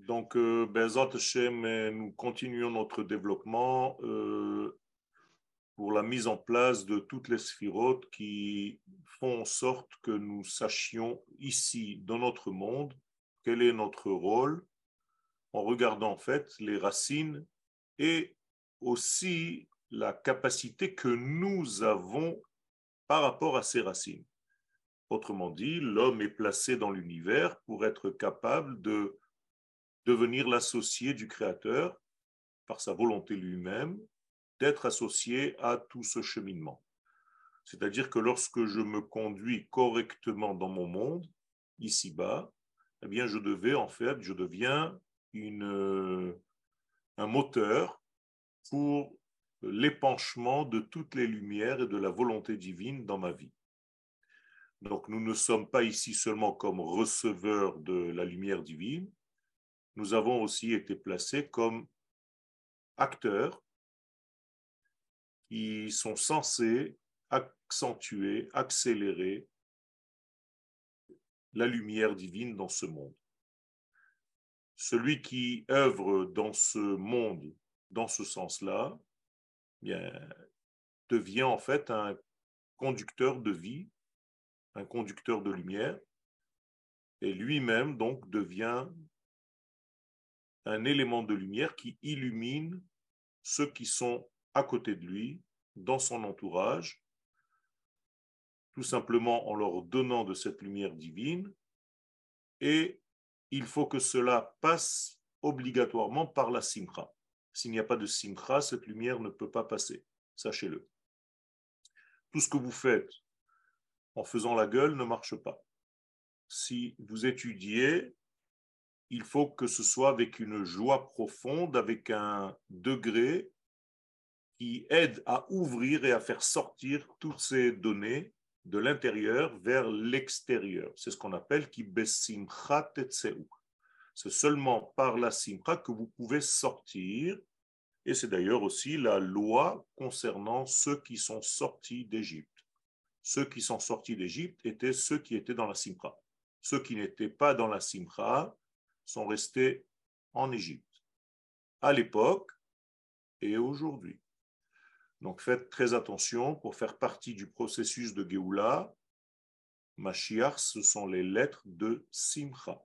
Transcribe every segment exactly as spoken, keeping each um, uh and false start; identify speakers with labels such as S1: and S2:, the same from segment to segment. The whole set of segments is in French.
S1: Donc, euh, Be'ezrat Hashem, euh, nous continuons notre développement euh, pour la mise en place de toutes les sphirotes qui font en sorte que nous sachions ici, dans notre monde, quel est notre rôle en regardant en fait les racines et aussi la capacité que nous avons par rapport à ces racines. Autrement dit, l'homme est placé dans l'univers pour être capable de devenir l'associé du Créateur par sa volonté lui-même, d'être associé à tout ce cheminement. C'est-à-dire que lorsque je me conduis correctement dans mon monde, ici-bas, eh bien je devais en fait, je deviens une, un moteur pour l'épanchement de toutes les lumières et de la volonté divine dans ma vie. Donc nous ne sommes pas ici seulement comme receveurs de la lumière divine, nous avons aussi été placés comme acteurs qui sont censés accentuer, accélérer la lumière divine dans ce monde. Celui qui œuvre dans ce monde, dans ce sens-là, bien, devient en fait un conducteur de vie, un conducteur de lumière, et lui-même donc devient un élément de lumière qui illumine ceux qui sont à côté de lui, dans son entourage, tout simplement en leur donnant de cette lumière divine, et il faut que cela passe obligatoirement par la simcha. S'il n'y a pas de simcha, cette lumière ne peut pas passer, sachez-le. Tout ce que vous faites en faisant la gueule ne marche pas. Si vous étudiez, il faut que ce soit avec une joie profonde, avec un degré qui aide à ouvrir et à faire sortir toutes ces données de l'intérieur vers l'extérieur. C'est ce qu'on appelle ki besimcha tetzeu. C'est seulement par la simcha que vous pouvez sortir, et c'est d'ailleurs aussi la loi concernant ceux qui sont sortis d'Égypte. Ceux qui sont sortis d'Égypte étaient ceux qui étaient dans la simcha. Ceux qui n'étaient pas dans la simcha sont restés en Égypte, à l'époque et aujourd'hui. Donc faites très attention pour faire partie du processus de Géoula. Mashiach, ce sont les lettres de Simcha.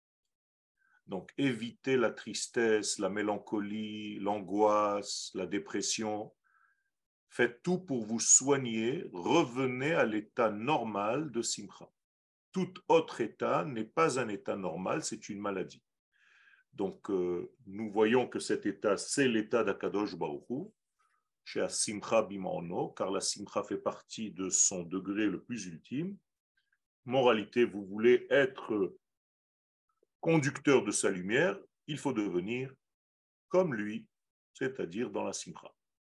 S1: Donc évitez la tristesse, la mélancolie, l'angoisse, la dépression. Faites tout pour vous soigner. Revenez à l'état normal de Simcha. Tout autre état n'est pas un état normal, c'est une maladie. Donc euh, nous voyons que cet état, c'est l'état d'Akadosh Baruch Hu. Chez la simcha bimano, car la simcha fait partie de son degré le plus ultime. Moralité, vous voulez être conducteur de sa lumière, il faut devenir comme lui, c'est-à-dire dans la simcha.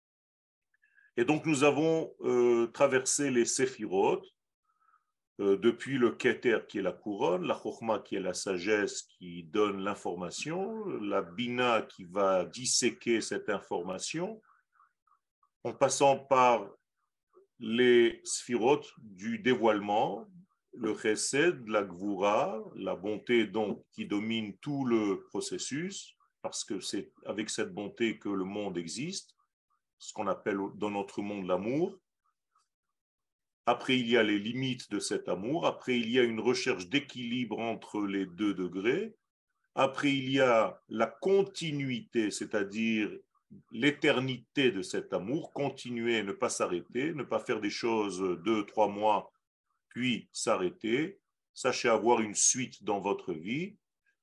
S1: Et donc nous avons euh, traversé les séphirotes, euh, depuis le keter qui est la couronne, la chokhma qui est la sagesse qui donne l'information, la bina qui va disséquer cette information, en passant par les sphirotes du dévoilement, le chesed, la gvura, la bonté donc qui domine tout le processus, parce que c'est avec cette bonté que le monde existe, ce qu'on appelle dans notre monde l'amour. Après, il y a les limites de cet amour. Après, il y a une recherche d'équilibre entre les deux degrés. Après, il y a la continuité, c'est-à-dire l'éternité de cet amour, continuer, ne pas s'arrêter, ne pas faire des choses deux, trois mois, puis s'arrêter. Sachez avoir une suite dans votre vie.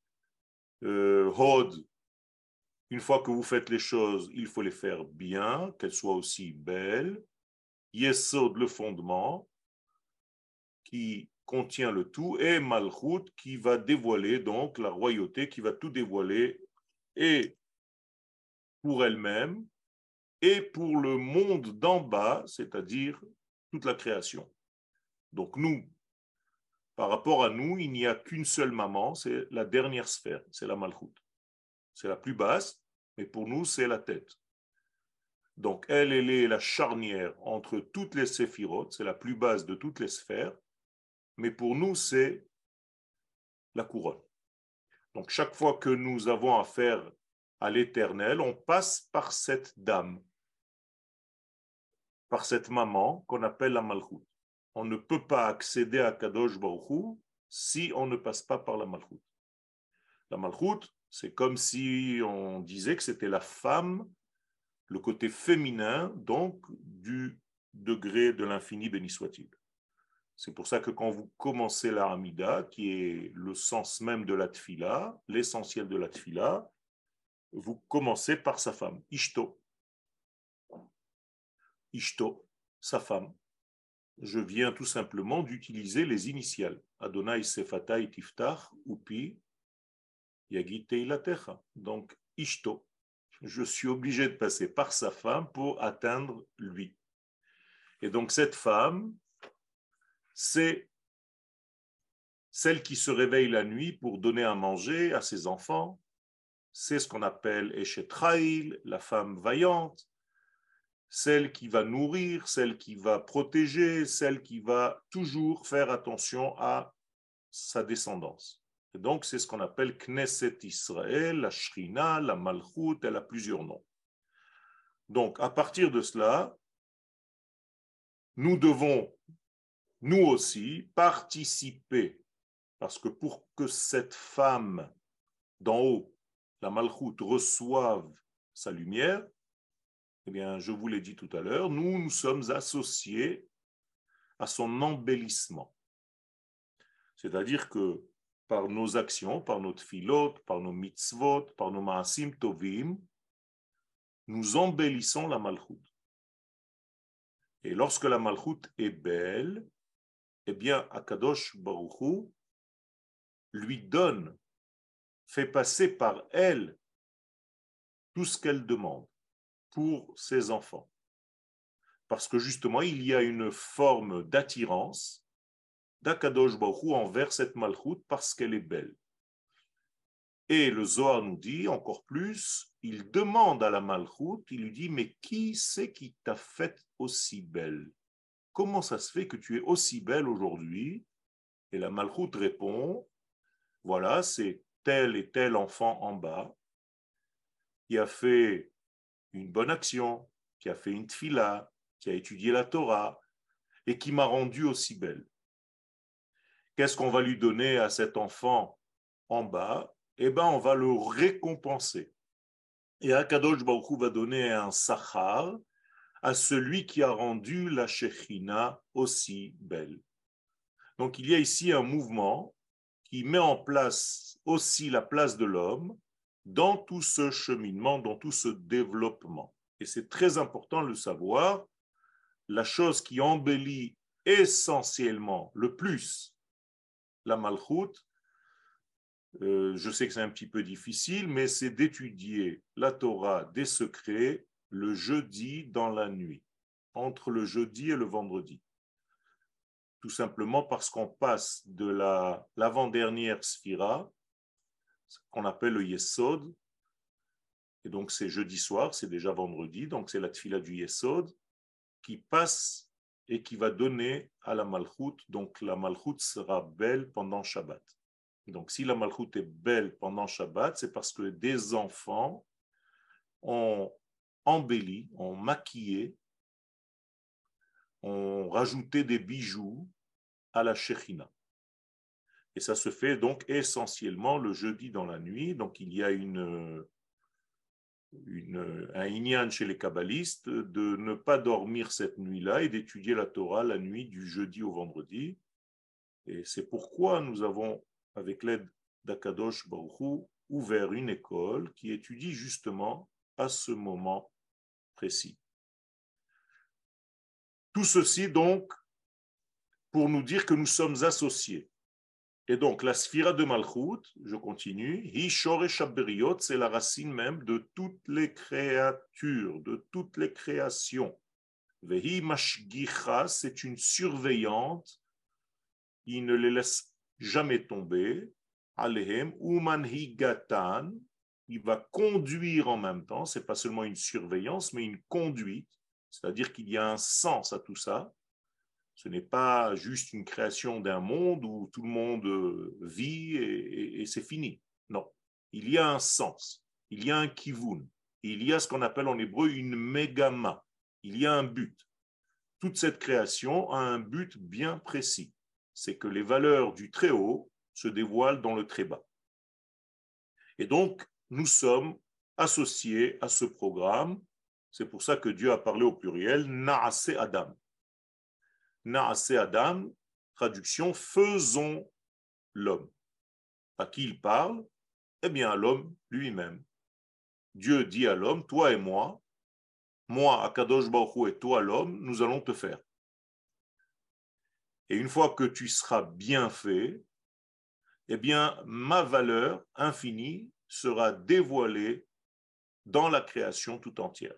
S1: Euh, Hod, une fois que vous faites les choses, il faut les faire bien, qu'elles soient aussi belles. Yesod, le fondement, qui contient le tout, et Malchut, qui va dévoiler donc la royauté, qui va tout dévoiler, et pour elle-même, et pour le monde d'en bas, c'est-à-dire toute la création. Donc nous, par rapport à nous, il n'y a qu'une seule maman, c'est la dernière sphère, c'est la Malchut. C'est la plus basse, mais pour nous, c'est la tête. Donc elle, elle est la charnière entre toutes les séphirotes, c'est la plus basse de toutes les sphères, mais pour nous, c'est la couronne. Donc, chaque fois que nous avons affaire à l'Éternel, on passe par cette dame, par cette maman qu'on appelle la Malchut. On ne peut pas accéder à Kadosh Baruch Hu si on ne passe pas par la Malchut. La Malchut, c'est comme si on disait que c'était la femme, le côté féminin, donc du degré de l'infini, béni soit-il. C'est pour ça que quand vous commencez la Hamida, qui est le sens même de la Tfila, l'essentiel de la Tfila, vous commencez par sa femme, Ishto. Ishto, sa femme. Je viens tout simplement d'utiliser les initiales. Adonai Sefatai Tiftach Upi Yagit Teilatecha. Donc, Ishto. Je suis obligé de passer par sa femme pour atteindre lui. Et donc, cette femme, c'est celle qui se réveille la nuit pour donner à manger à ses enfants. C'est ce qu'on appelle Eshet Chayil, la femme vaillante, celle qui va nourrir, celle qui va protéger, celle qui va toujours faire attention à sa descendance. Et donc, c'est ce qu'on appelle Knesset Israël, la Shrina, la Malchut, elle a plusieurs noms. Donc, à partir de cela, nous devons, nous aussi, participer, parce que pour que cette femme d'en haut, la Malchut, reçoive sa lumière, eh bien, je vous l'ai dit tout à l'heure, nous, nous sommes associés à son embellissement. C'est-à-dire que par nos actions, par notre tfilot, par nos mitzvot, par nos maasim tovim, nous embellissons la Malchut. Et lorsque la Malchut est belle, eh bien, Akadosh Baruch Hu lui donne, fait passer par elle tout ce qu'elle demande pour ses enfants. Parce que justement, il y a une forme d'attirance d'Akadosh Baruch Hu envers cette Malchut parce qu'elle est belle. Et le Zohar nous dit encore plus, il demande à la Malchut, il lui dit, mais qui c'est qui t'a faite aussi belle? Comment ça se fait que tu es aussi belle aujourd'hui? Et la Malchut répond, voilà, c'est tel et tel enfant en bas qui a fait une bonne action, qui a fait une tfila, qui a étudié la Torah et qui m'a rendue aussi belle. Qu'est-ce qu'on va lui donner à cet enfant en bas? Eh bien, on va le récompenser. Et Akadosh Baruch Hu va donner un sachar à celui qui a rendu la Shekhinah aussi belle. Donc, il y a ici un mouvement qui met en place aussi la place de l'homme dans tout ce cheminement, dans tout ce développement. Et c'est très important de le savoir. La chose qui embellit essentiellement le plus la Malchut, euh, je sais que c'est un petit peu difficile, mais c'est d'étudier la Torah des secrets le jeudi dans la nuit, entre le jeudi et le vendredi. Tout simplement parce qu'on passe de la, l'avant-dernière sphira, qu'on appelle le Yesod, et donc c'est jeudi soir, c'est déjà vendredi, donc c'est la tfila du Yesod, qui passe et qui va donner à la Malchut, donc la Malchut sera belle pendant Shabbat. Donc si la Malchut est belle pendant Shabbat, c'est parce que des enfants ont embelli, ont maquillé, ont rajouté des bijoux à la Shekhinah. Et ça se fait donc essentiellement le jeudi dans la nuit. Donc il y a une, une, un inyan chez les kabbalistes de ne pas dormir cette nuit-là et d'étudier la Torah la nuit du jeudi au vendredi. Et c'est pourquoi nous avons, avec l'aide d'Akadosh Baruch Hu, ouvert une école qui étudie justement à ce moment précis. Tout ceci donc pour nous dire que nous sommes associés. Et donc, la sphira de Malchut, je continue, Hi Shoresh HaBeriot, c'est la racine même de toutes les créatures, de toutes les créations. Vehi Mashgicha, c'est une surveillante, il ne les laisse jamais tomber. Alehem, Umanhigatan, il va conduire en même temps, c'est pas seulement une surveillance, mais une conduite, c'est-à-dire qu'il y a un sens à tout ça. Ce n'est pas juste une création d'un monde où tout le monde vit et, et, et c'est fini. Non. il y a un sens, il y a un kivun, il y a ce qu'on appelle en hébreu une mégama, il y a un but. Toute cette création a un but bien précis, c'est que les valeurs du très haut se dévoilent dans le très bas. Et donc, nous sommes associés à ce programme. C'est pour ça que Dieu a parlé au pluriel, Naase Adam. Naase Adam, traduction, faisons l'homme. À qui il parle? Eh bien, à l'homme lui-même. Dieu dit à l'homme, toi et moi, moi, Akadosh Baruch Hu, et toi, l'homme, nous allons te faire. Et une fois que tu seras bien fait, eh bien, ma valeur infinie sera dévoilée dans la création tout entière.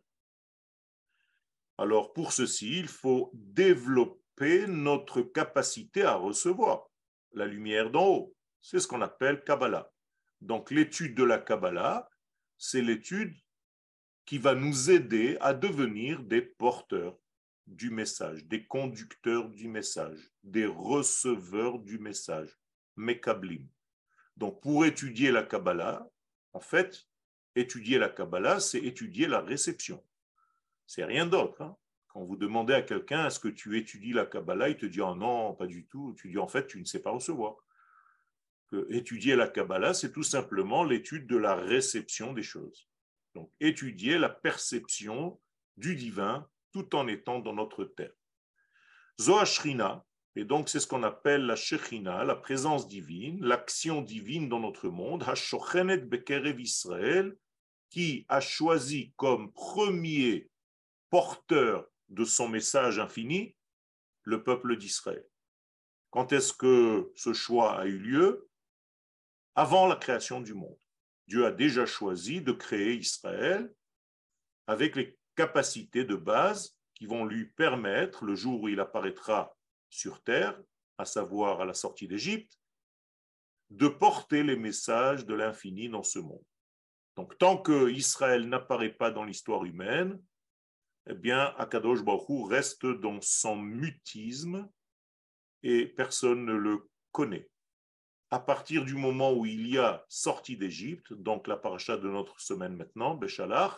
S1: Alors, pour ceci, il faut développer notre capacité à recevoir la lumière d'en haut. C'est ce qu'on appelle Kabbalah. Donc, l'étude de la Kabbalah, c'est l'étude qui va nous aider à devenir des porteurs du message, des conducteurs du message, des receveurs du message, Mekablim. Donc, pour étudier la Kabbalah, en fait, étudier la Kabbalah, c'est étudier la réception. C'est rien d'autre. Hein. Quand vous demandez à quelqu'un, est-ce que tu étudies la Kabbalah, il te dit, oh non, pas du tout. Tu dis, en fait, tu ne sais pas recevoir. Que étudier la Kabbalah, c'est tout simplement l'étude de la réception des choses. Donc, étudier la perception du divin tout en étant dans notre terre. Zoashrina, et donc c'est ce qu'on appelle la Shechina, la présence divine, l'action divine dans notre monde, Hashochenet Bekerev Israël, qui a choisi comme premier porteur de son message infini le peuple d'Israël. Quand est-ce que ce choix a eu lieu? Avant la création du monde. Dieu a déjà choisi de créer Israël avec les capacités de base qui vont lui permettre, le jour où il apparaîtra sur terre, à savoir à la sortie d'Égypte, de porter les messages de l'infini dans ce monde. Donc, tant que Israël n'apparaît pas dans l'histoire humaine, eh bien, Akadosh Baruch Hu reste dans son mutisme et personne ne le connaît. À partir du moment où il y a sortie d'Égypte, donc la paracha de notre semaine maintenant, Béchalach,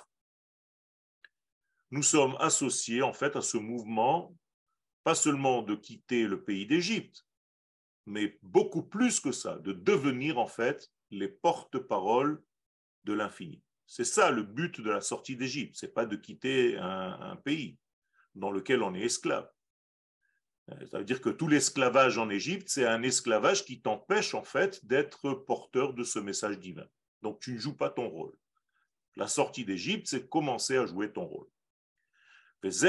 S1: nous sommes associés en fait à ce mouvement, pas seulement de quitter le pays d'Égypte, mais beaucoup plus que ça, de devenir en fait les porte-paroles de l'infini. C'est ça le but de la sortie d'Égypte, c'est pas de quitter un, un pays dans lequel on est esclave. Ça veut dire que tout l'esclavage en Égypte, c'est un esclavage qui t'empêche en fait d'être porteur de ce message divin. Donc tu ne joues pas ton rôle. La sortie d'Égypte, c'est commencer à jouer ton rôle. Et c'est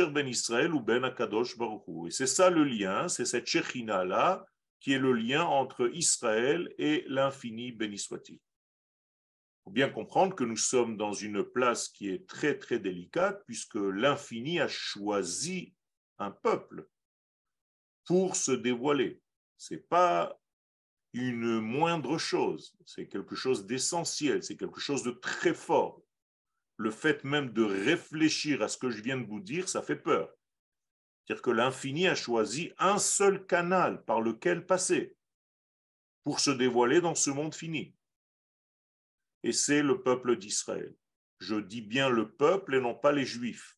S1: ça le lien, c'est cette Shechina-là qui est le lien entre Israël et l'infini, béni soit-il. Il faut bien comprendre que nous sommes dans une place qui est très très délicate puisque l'infini a choisi un peuple pour se dévoiler. Ce n'est pas une moindre chose, c'est quelque chose d'essentiel, c'est quelque chose de très fort. Le fait même de réfléchir à ce que je viens de vous dire, ça fait peur. C'est-à-dire que l'infini a choisi un seul canal par lequel passer pour se dévoiler dans ce monde fini. Et c'est le peuple d'Israël. Je dis bien le peuple et non pas les Juifs.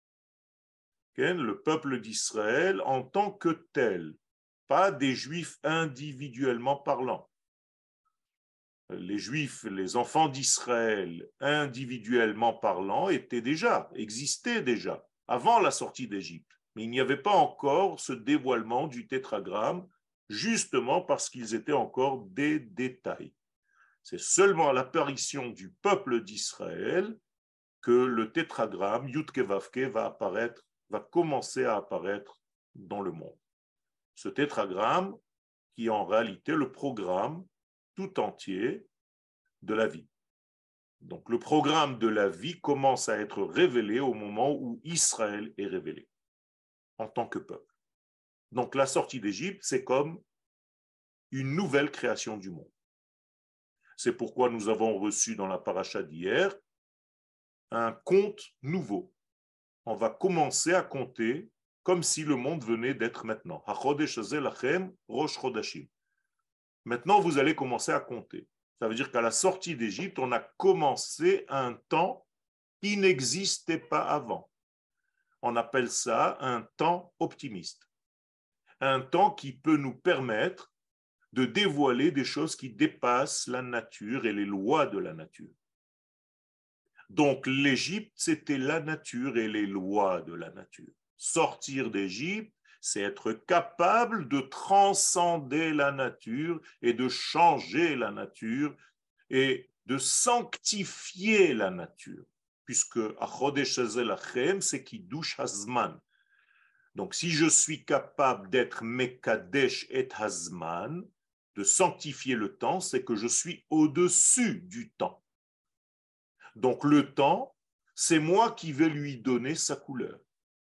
S1: Le peuple d'Israël en tant que tel, pas des Juifs individuellement parlant. Les Juifs, les enfants d'Israël, individuellement parlant, étaient déjà, existaient déjà, avant la sortie d'Égypte. Mais il n'y avait pas encore ce dévoilement du tétragramme, justement parce qu'ils étaient encore des détails. C'est seulement à l'apparition du peuple d'Israël que le tétragramme, Yudke Vavke, va apparaître, va commencer à apparaître dans le monde. Ce tétragramme qui est en réalité le programme tout entier de la vie. Donc le programme de la vie commence à être révélé au moment où Israël est révélé en tant que peuple. Donc la sortie d'Égypte, c'est comme une nouvelle création du monde. C'est pourquoi nous avons reçu dans la paracha d'hier un compte nouveau. On va commencer à compter comme si le monde venait d'être maintenant. Maintenant, vous allez commencer à compter. Ça veut dire qu'à la sortie d'Égypte, on a commencé un temps qui n'existait pas avant. On appelle ça un temps optimiste. Un temps qui peut nous permettre de dévoiler des choses qui dépassent la nature et les lois de la nature. Donc l'Égypte, c'était la nature et les lois de la nature. Sortir d'Égypte, c'est être capable de transcender la nature et de changer la nature et de sanctifier la nature, puisque Achodesh Hazel Lachem, c'est Kiddush Hazman. Donc si je suis capable d'être Mekadesh et Hazman, de sanctifier le temps, c'est que je suis au-dessus du temps. Donc le temps, c'est moi qui vais lui donner sa couleur.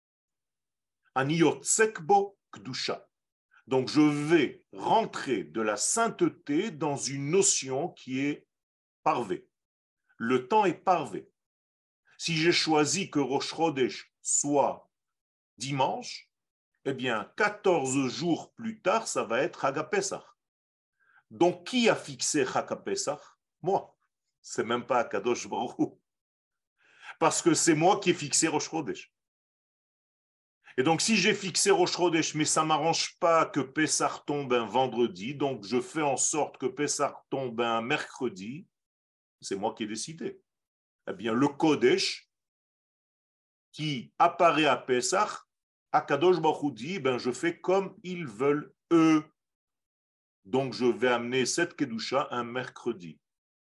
S1: Aniyotsekbo Kdusha. Donc je vais rentrer de la sainteté dans une notion qui est parvée. Le temps est parvé. Si j'ai choisi que Rosh Chodesh soit dimanche, eh bien quatorze jours plus tard, ça va être Chag HaPesach. Donc qui a fixé Chag HaPesach? Moi. C'est même pas Kadosh Baruch Hu. Parce que c'est moi qui ai fixé Rosh Chodesh. Et donc, si j'ai fixé Rosh Chodesh, mais ça ne m'arrange pas que Pessah tombe un vendredi, donc je fais en sorte que Pessah tombe un mercredi, c'est moi qui ai décidé. Eh bien, le Kodesh qui apparaît à Pessah, à Kadosh Baruch Hu dit, ben, je fais comme ils veulent eux. Donc, je vais amener cette Kedusha un mercredi.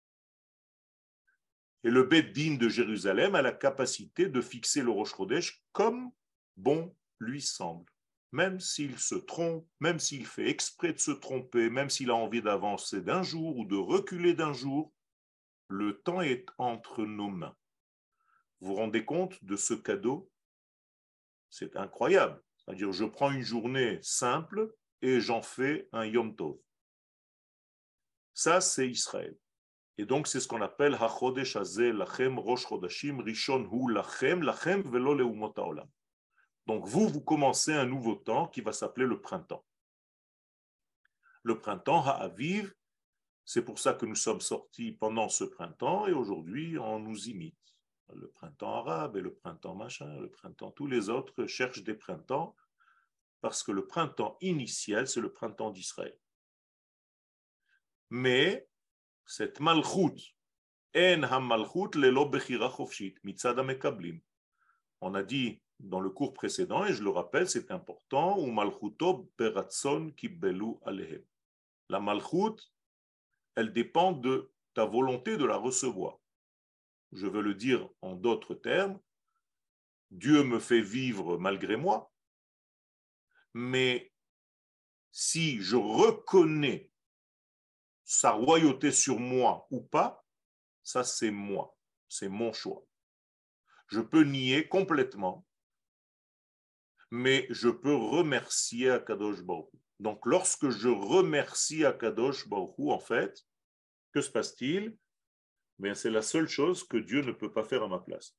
S1: Et le Beit Din de Jérusalem a la capacité de fixer le Rosh Chodesh comme bon lui semble. Même s'il se trompe, même s'il fait exprès de se tromper, même s'il a envie d'avancer d'un jour ou de reculer d'un jour, le temps est entre nos mains. Vous vous rendez compte de ce cadeau? C'est incroyable. C'est-à-dire, je prends une journée simple et j'en fais un Yom Tov. Ça, c'est Israël. Et donc, c'est ce qu'on appelle HaChodesh Hazeh Lachem Rosh Chodashim Rishon Hu Lachem Lachem Velo Leumot Haolam. Donc, vous, vous commencez un nouveau temps qui va s'appeler le printemps. Le printemps, Ha'aviv, c'est pour ça que nous sommes sortis pendant ce printemps et aujourd'hui, on nous imite. Le printemps arabe et le printemps machin, le printemps, tous les autres cherchent des printemps parce que le printemps initial, c'est le printemps d'Israël. Mais cette malchut, en ha-malchut lelo bechira chofshit, mitzad ha-mekablim. On a dit dans le cours précédent, et je le rappelle, c'est important, ou malchuto beratzon kibbelu alehem. La malchut, elle dépend de ta volonté de la recevoir. Je veux le dire en d'autres termes, Dieu me fait vivre malgré moi, mais si je reconnais sa royauté sur moi ou pas, ça c'est moi, c'est mon choix. Je peux nier complètement, mais je peux remercier Akadosh Baruch Hu. Donc lorsque je remercie Akadosh Baruch Hu, en fait, que se passe-t-il? Bien, c'est la seule chose que Dieu ne peut pas faire à ma place.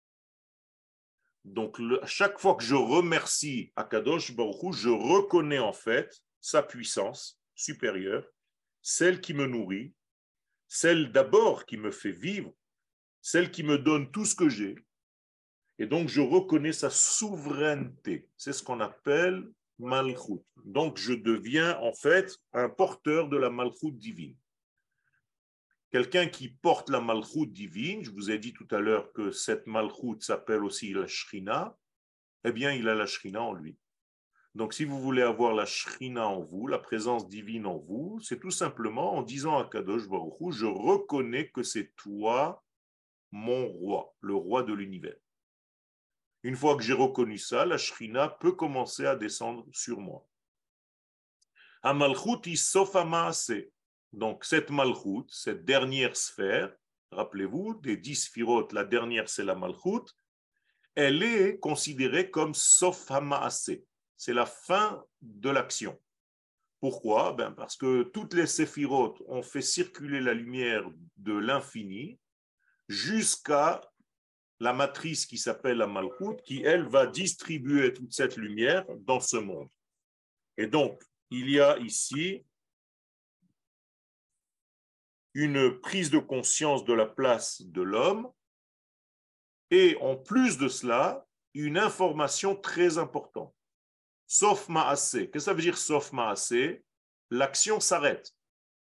S1: Donc le, à chaque fois que je remercie Akadosh Baruch Hu, je reconnais en fait sa puissance supérieure, celle qui me nourrit, celle d'abord qui me fait vivre, celle qui me donne tout ce que j'ai. Et donc, je reconnais sa souveraineté. C'est ce qu'on appelle Malchut. Donc, je deviens en fait un porteur de la Malchut divine. Quelqu'un qui porte la Malchut divine, je vous ai dit tout à l'heure que cette Malchut s'appelle aussi la Shrina, eh bien, il a la Shrina en lui. Donc, si vous voulez avoir la Shrina en vous, la présence divine en vous, c'est tout simplement en disant à Kadosh Baruch Hu, je reconnais que c'est toi, mon roi, le roi de l'univers. Une fois que j'ai reconnu ça, la Shrina peut commencer à descendre sur moi. Amalchut isof hamaase. Donc cette Malchut, cette dernière sphère, rappelez-vous, des dix sphirotes, la dernière c'est la Malchut, elle est considérée comme sof hamaase. C'est la fin de l'action. Pourquoi? Ben parce que toutes les séphirotes ont fait circuler la lumière de l'infini jusqu'à la matrice qui s'appelle la Malchut, qui, elle, va distribuer toute cette lumière dans ce monde. Et donc, il y a ici une prise de conscience de la place de l'homme et en plus de cela, une information très importante. Sauf ma'aseh. Qu'est-ce que ça veut dire sauf ma'aseh? L'action s'arrête.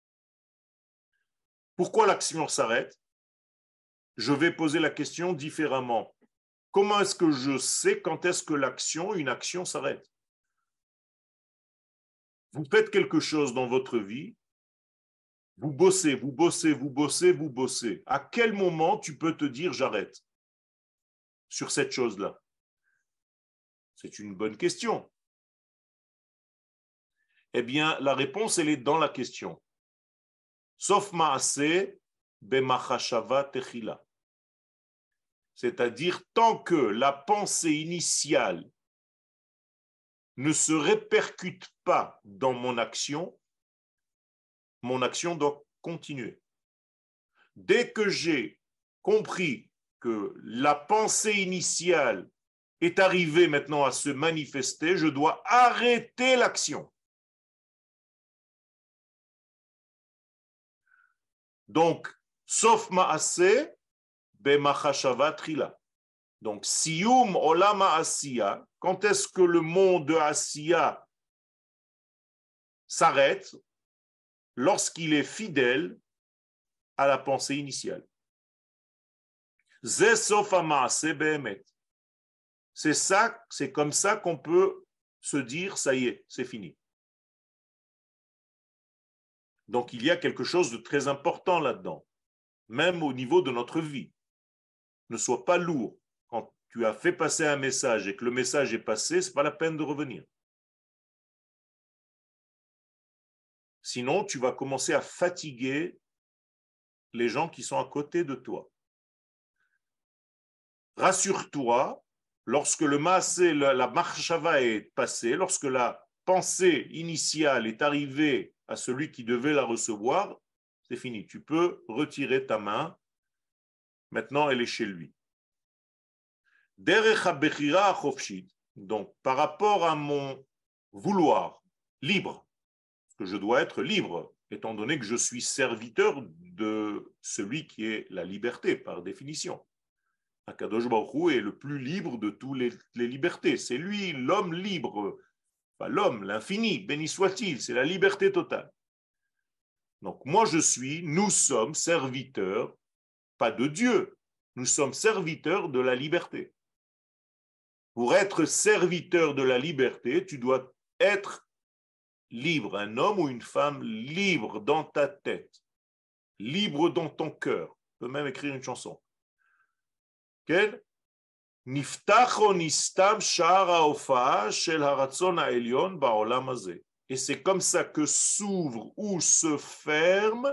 S1: Pourquoi l'action s'arrête? Je vais poser la question différemment. Comment est-ce que je sais quand est-ce que l'action, une action s'arrête? Vous faites quelque chose dans votre vie, vous bossez, vous bossez, vous bossez, vous bossez. À quel moment tu peux te dire j'arrête sur cette chose-là? C'est une bonne question. Eh bien, la réponse, elle est dans la question. Sauf ma'aseh b'machashava techila. C'est-à-dire, tant que la pensée initiale ne se répercute pas dans mon action, mon action doit continuer. Dès que j'ai compris que la pensée initiale est arrivée maintenant à se manifester, je dois arrêter l'action. Donc, sauf ma'aseh, b'machashava trila. Donc, siyum olam ha'asiya, quand est-ce que le monde de Asiya s'arrête? Lorsqu'il est fidèle à la pensée initiale. Ze sof ha'ma'aseh be'emet. C'est ça, c'est comme ça qu'on peut se dire, ça y est, c'est fini. Donc, il y a quelque chose de très important là-dedans, même au niveau de notre vie. Ne sois pas lourd. Quand tu as fait passer un message et que le message est passé, ce n'est pas la peine de revenir. Sinon, tu vas commencer à fatiguer les gens qui sont à côté de toi. Rassure-toi, lorsque le maasé, la, la marshava est passée, lorsque la pensée initiale est arrivée à celui qui devait la recevoir, c'est fini. Tu peux retirer ta main. Maintenant, elle est chez lui. Donc, par rapport à mon vouloir libre, que je dois être libre, étant donné que je suis serviteur de celui qui est la liberté, par définition. Akadosh Baruch Hu est le plus libre de toutes les, les libertés. C'est lui, l'homme libre, pas l'homme, l'infini, béni soit-il, c'est la liberté totale. Donc, moi, je suis, nous sommes serviteurs, pas de Dieu, nous sommes serviteurs de la liberté. Pour être serviteur de la liberté, tu dois être libre, un homme ou une femme libre dans ta tête, libre dans ton cœur. Tu peux même écrire une chanson. Quel? Niftacho nistam sha'ar ha'ofa'a shel haratzon ha'elyon ba'olam hazeh. Et c'est comme ça que s'ouvre ou se ferme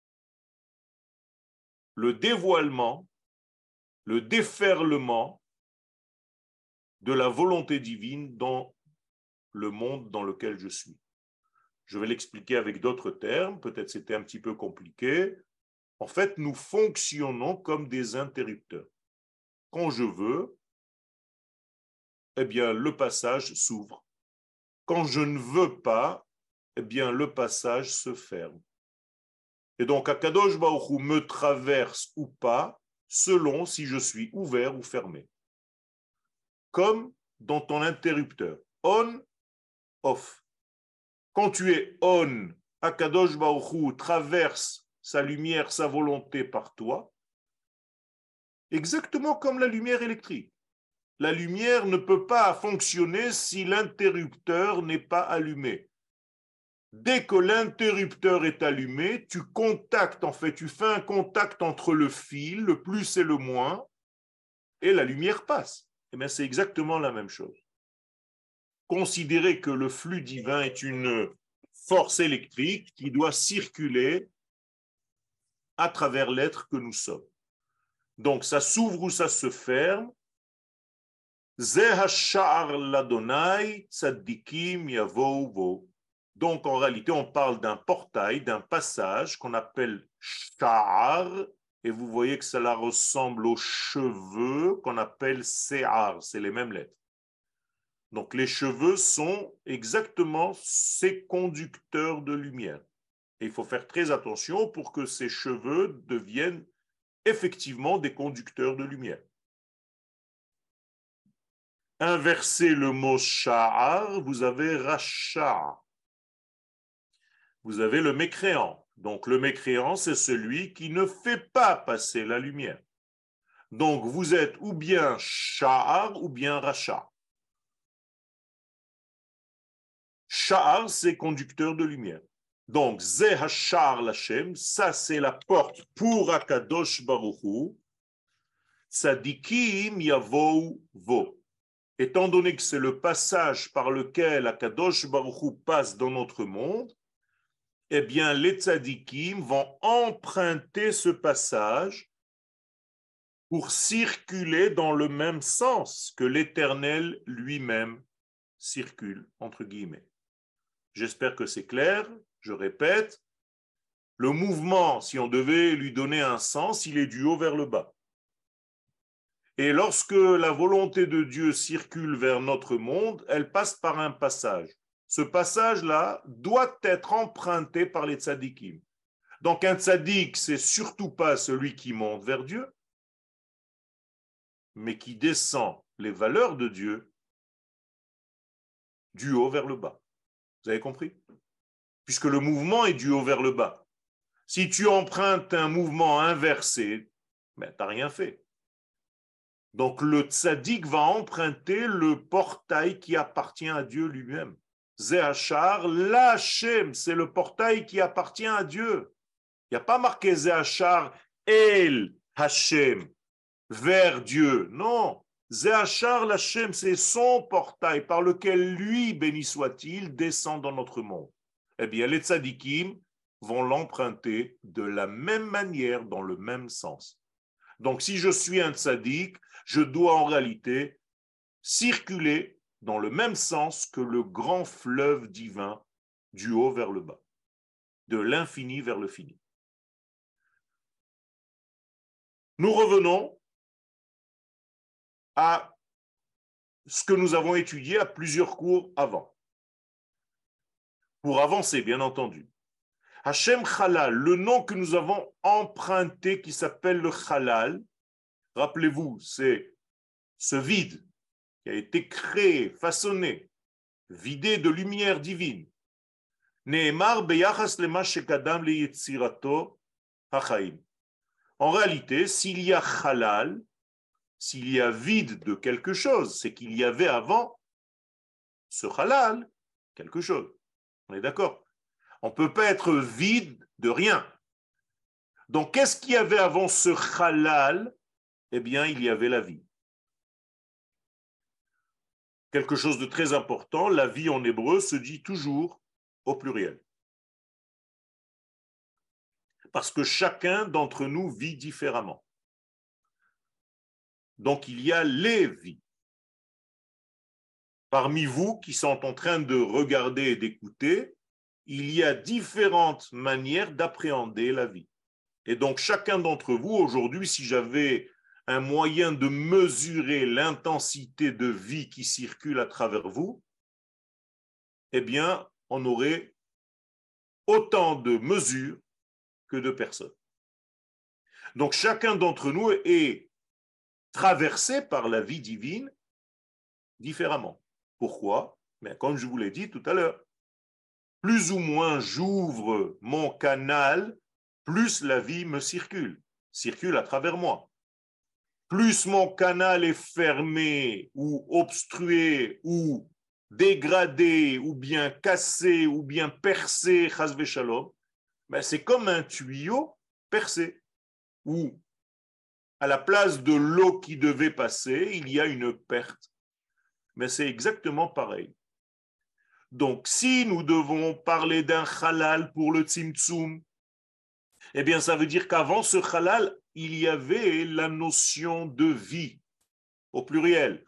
S1: le dévoilement, le déferlement de la volonté divine dans le monde dans lequel je suis. Je vais l'expliquer avec d'autres termes, peut-être c'était un petit peu compliqué. En fait, nous fonctionnons comme des interrupteurs. Quand je veux, eh bien, le passage s'ouvre. Quand je ne veux pas, eh bien, le passage se ferme. Et donc, Akadosh Baruch Hu me traverse ou pas, selon si je suis ouvert ou fermé. Comme dans ton interrupteur. On, off. Quand tu es on, Akadosh Baruch Hu traverse sa lumière, sa volonté par toi, exactement comme la lumière électrique. La lumière ne peut pas fonctionner si l'interrupteur n'est pas allumé. Dès que l'interrupteur est allumé, tu contactes, en fait, tu fais un contact entre le fil, le plus et le moins, et la lumière passe. Eh bien, c'est exactement la même chose. Considérez que le flux divin est une force électrique qui doit circuler à travers l'être que nous sommes. Donc, ça s'ouvre ou ça se ferme. Donc, en réalité, on parle d'un portail, d'un passage qu'on appelle sha'ar, et vous voyez que cela ressemble aux cheveux qu'on appelle se'ar, c'est les mêmes lettres. Donc, les cheveux sont exactement ces conducteurs de lumière. Et il faut faire très attention pour que ces cheveux deviennent effectivement des conducteurs de lumière. Inversez le mot sha'ar, vous avez rasha. Vous avez le mécréant. Donc le mécréant, c'est celui qui ne fait pas passer la lumière. Donc vous êtes ou bien sha'ar ou bien rasha. Sha'ar, c'est conducteur de lumière. Donc, Zeh Hashar Lachem, ça c'est la porte pour Akadosh Baruch Hu. Tzadikim Yavou Vo. Étant donné que c'est le passage par lequel Akadosh Baruch Hu passe dans notre monde, eh bien, les tzadikim vont emprunter ce passage pour circuler dans le même sens que l'Éternel lui-même circule, entre guillemets. J'espère que c'est clair. Je répète, le mouvement, si on devait lui donner un sens, il est du haut vers le bas. Et lorsque la volonté de Dieu circule vers notre monde, elle passe par un passage. Ce passage-là doit être emprunté par les tzadikim. Donc un tzadik, c'est surtout pas celui qui monte vers Dieu, mais qui descend les valeurs de Dieu du haut vers le bas. Vous avez compris ? Puisque le mouvement est du haut vers le bas. Si tu empruntes un mouvement inversé, ben, tu n'as rien fait. Donc le tzaddik va emprunter le portail qui appartient à Dieu lui-même. Zéachar, l'Hachem, c'est le portail qui appartient à Dieu. Il n'y a pas marqué Zéachar, El Hachem, vers Dieu. Non, Zéachar, l'Hachem, c'est son portail par lequel lui, béni soit-il, descend dans notre monde. Eh bien, les tzadikim vont l'emprunter de la même manière, dans le même sens. Donc, si je suis un tzadik, je dois en réalité circuler dans le même sens que le grand fleuve divin du haut vers le bas, de l'infini vers le fini. Nous revenons à ce que nous avons étudié à plusieurs cours avant. Pour avancer, bien entendu. Hashem Chalal, le nom que nous avons emprunté qui s'appelle le Chalal, rappelez-vous, c'est ce vide qui a été créé, façonné, vidé de lumière divine. Nehemar beyachas lema shekadam leyetzirato hachaim. En réalité, s'il y a Chalal, s'il y a vide de quelque chose, c'est qu'il y avait avant ce Chalal quelque chose. On est d'accord? On ne peut pas être vide de rien. Donc, qu'est-ce qu'il y avait avant ce Chalal? Eh bien, il y avait la vie. Quelque chose de très important, la vie en hébreu se dit toujours au pluriel. Parce que chacun d'entre nous vit différemment. Donc, il y a les vies. Parmi vous qui sont en train de regarder et d'écouter, il y a différentes manières d'appréhender la vie. Et donc, chacun d'entre vous, aujourd'hui, si j'avais un moyen de mesurer l'intensité de vie qui circule à travers vous, eh bien, on aurait autant de mesures que de personnes. Donc, chacun d'entre nous est traversé par la vie divine différemment. Pourquoi? Mais comme je vous l'ai dit tout à l'heure, plus ou moins j'ouvre mon canal, plus la vie me circule, circule à travers moi. Plus mon canal est fermé ou obstrué ou dégradé ou bien cassé ou bien percé, chas v'shalom, ben c'est comme un tuyau percé où à la place de l'eau qui devait passer, il y a une perte. Mais c'est exactement pareil. Donc, si nous devons parler d'un halal pour le tzimtzum, eh bien, ça veut dire qu'avant ce halal, il y avait la notion de vie, au pluriel,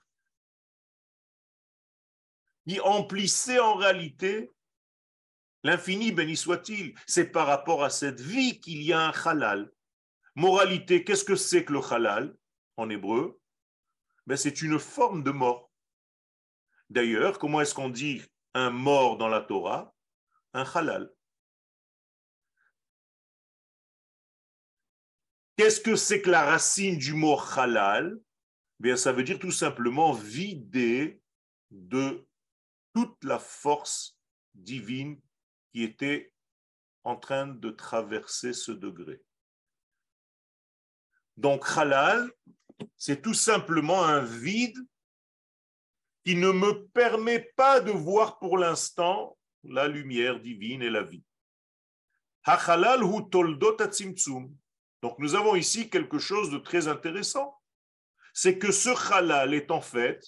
S1: qui emplissait en réalité l'infini, béni soit-il. C'est par rapport à cette vie qu'il y a un halal. Moralité, qu'est-ce que c'est que le halal en hébreu? Ben, c'est une forme de mort. D'ailleurs, comment est-ce qu'on dit un mort dans la Torah? Un halal. Qu'est-ce que c'est que la racine du mot halal? Bien, ça veut dire tout simplement vider de toute la force divine qui était en train de traverser ce degré. Donc, halal, c'est tout simplement un vide qui ne me permet pas de voir pour l'instant la lumière divine et la vie. Ha-halal hu toldot ha-tzimtzum. Donc, nous avons ici quelque chose de très intéressant. C'est que ce halal est en fait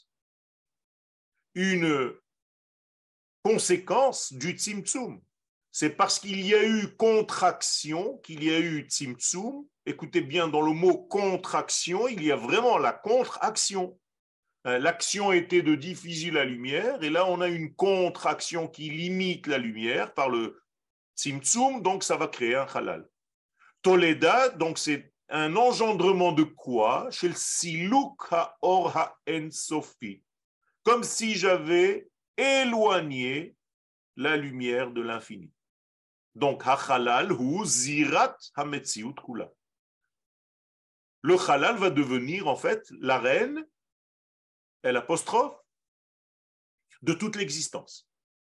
S1: une conséquence du tzimtzum. C'est parce qu'il y a eu contraction qu'il y a eu tzimtzum. Écoutez bien, dans le mot contraction, il y a vraiment la contre-action. L'action était de diffuser la lumière, et là on a une contre-action qui limite la lumière par le tzimtzum, donc ça va créer un halal. Toleda, donc c'est un engendrement de quoi? Chez le siluk ha-or ha-en-sofi. Comme si j'avais éloigné la lumière de l'infini. Donc, ha-halal hu zirat ha-metziut kula. Le halal va devenir en fait la reine, l'apostrophe, de toute l'existence.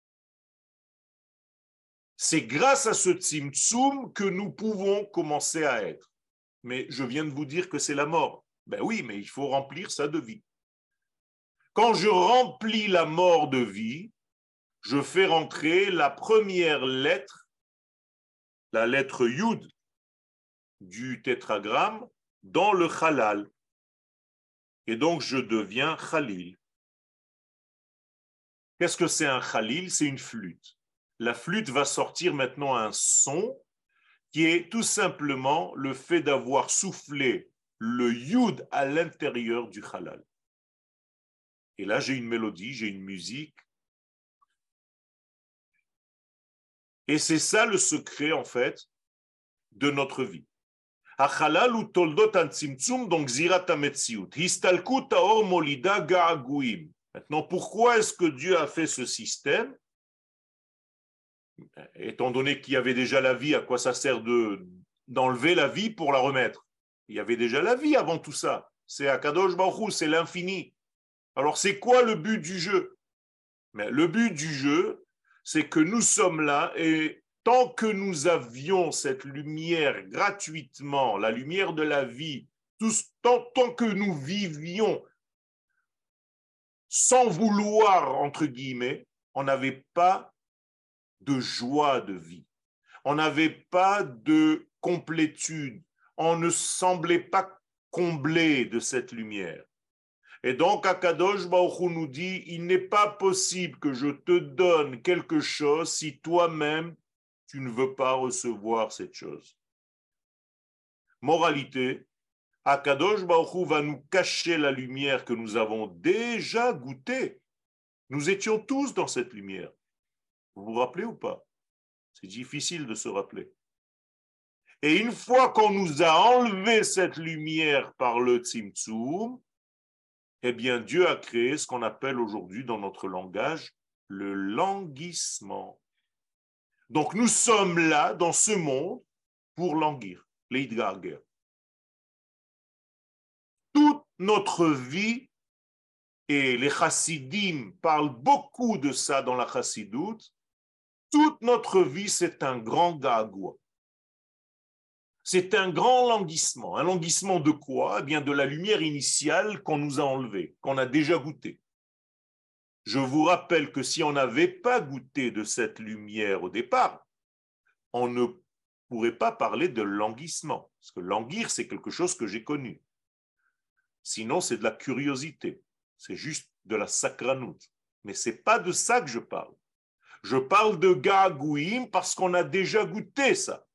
S1: C'est grâce à ce tzimtzum que nous pouvons commencer à être. Mais je viens de vous dire que c'est la mort. Ben oui, mais il faut remplir ça de vie. Quand je remplis la mort de vie, je fais rentrer la première lettre, la lettre Yud du tétragramme, dans le halal. Et donc je deviens Khalil. Qu'est-ce que c'est un Khalil? C'est une flûte. La flûte va sortir maintenant un son qui est tout simplement le fait d'avoir soufflé le Yud à l'intérieur du halal. Et là, j'ai une mélodie, j'ai une musique. Et c'est ça le secret, en fait, de notre vie. Halal ou toldot an tzimtzum, donc zirat ha-metziut. Histalkut haor molida ga'aguim. Maintenant, pourquoi est-ce que Dieu a fait ce système? Étant donné qu'il y avait déjà la vie, à quoi ça sert de, d'enlever la vie pour la remettre? Il y avait déjà la vie avant tout ça. C'est Akadosh Baruch Hu, c'est l'infini. Alors, c'est quoi le but du jeu? Mais le but du jeu, c'est que nous sommes là et tant que nous avions cette lumière gratuitement, la lumière de la vie, tous, tant, tant que nous vivions sans vouloir, entre guillemets, on n'avait pas de joie de vie. On n'avait pas de complétude. On ne semblait pas comblé de cette lumière. Et donc, Akadosh Baruch Hu nous dit, il n'est pas possible que je te donne quelque chose si toi-même, tu ne veux pas recevoir cette chose. Moralité, Akadosh Baruch Hu va nous cacher la lumière que nous avons déjà goûtée. Nous étions tous dans cette lumière. Vous vous rappelez ou pas? C'est difficile de se rappeler. Et une fois qu'on nous a enlevé cette lumière par le tzimtzum, eh bien Dieu a créé ce qu'on appelle aujourd'hui dans notre langage le languissement. Donc nous sommes là dans ce monde pour languir, l'Eidgarger. Toute notre vie, et les chassidim parlent beaucoup de ça dans la chassidoute, toute notre vie c'est un grand ga'agoua. C'est un grand languissement. Un languissement de quoi? Eh bien, de la lumière initiale qu'on nous a enlevée, qu'on a déjà goûtée. Je vous rappelle que si on n'avait pas goûté de cette lumière au départ, on ne pourrait pas parler de languissement. Parce que languir, c'est quelque chose que j'ai connu. Sinon, c'est de la curiosité. C'est juste de la sakranout. Mais ce n'est pas de ça que je parle. Je parle de ga'agouim parce qu'on a déjà goûté ça.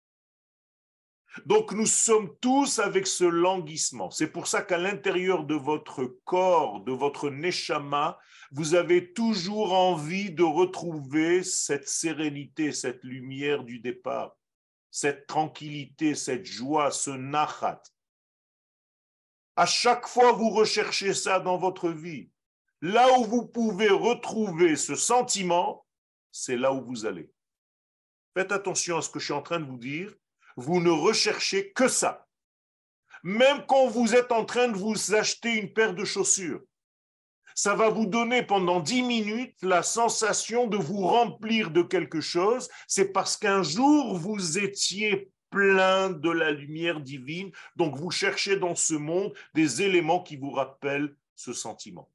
S1: Donc nous sommes tous avec ce languissement. C'est pour ça qu'à l'intérieur de votre corps, de votre neshama, vous avez toujours envie de retrouver cette sérénité, cette lumière du départ, cette tranquillité, cette joie, ce nachat. À chaque fois, vous recherchez ça dans votre vie. Là où vous pouvez retrouver ce sentiment, c'est là où vous allez. Faites attention à ce que je suis en train de vous dire. Vous ne recherchez que ça. Même quand vous êtes en train de vous acheter une paire de chaussures, ça va vous donner pendant dix minutes la sensation de vous remplir de quelque chose. C'est parce qu'un jour, vous étiez plein de la lumière divine. Donc, vous cherchez dans ce monde des éléments qui vous rappellent ce sentiment.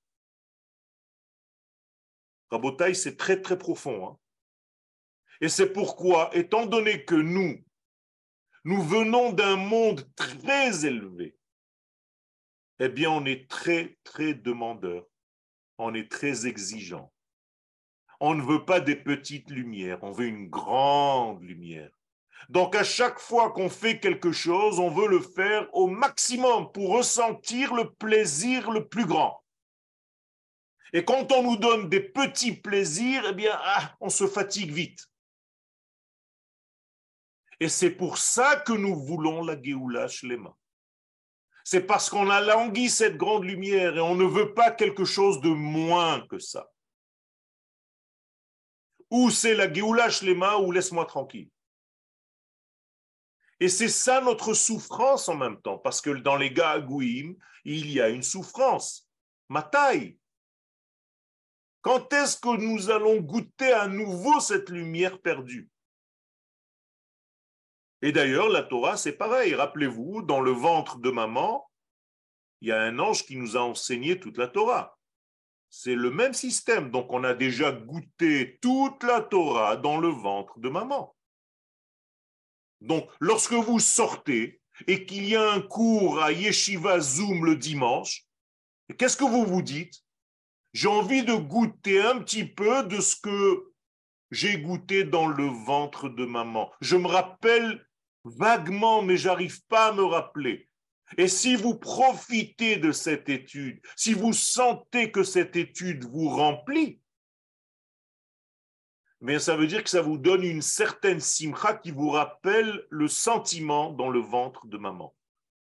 S1: Rabotaï, c'est très, très profond. Hein. Et c'est pourquoi, étant donné que nous, nous venons d'un monde très élevé, eh bien, on est très, très demandeur. On est très exigeant. On ne veut pas des petites lumières, on veut une grande lumière. Donc, à chaque fois qu'on fait quelque chose, on veut le faire au maximum pour ressentir le plaisir le plus grand. Et quand on nous donne des petits plaisirs, eh bien, ah, on se fatigue vite. Et c'est pour ça que nous voulons la Géoula Shlema. C'est parce qu'on a langui cette grande lumière et on ne veut pas quelque chose de moins que ça. Ou c'est la Géoula Shlema ou laisse-moi tranquille. Et c'est ça notre souffrance en même temps, parce que dans les Ga'agouim, il y a une souffrance. Matai. Quand est-ce que nous allons goûter à nouveau cette lumière perdue? Et d'ailleurs, la Torah, c'est pareil. Rappelez-vous, dans le ventre de maman, il y a un ange qui nous a enseigné toute la Torah. C'est le même système. Donc, on a déjà goûté toute la Torah dans le ventre de maman. Donc, lorsque vous sortez et qu'il y a un cours à Yeshiva Zoom le dimanche, qu'est-ce que vous vous dites? J'ai envie de goûter un petit peu de ce que j'ai goûté dans le ventre de maman. Je me rappelle vaguement, mais j'arrive pas à me rappeler. Et si vous profitez de cette étude, si vous sentez que cette étude vous remplit, mais ça veut dire que ça vous donne une certaine simcha qui vous rappelle le sentiment dans le ventre de maman.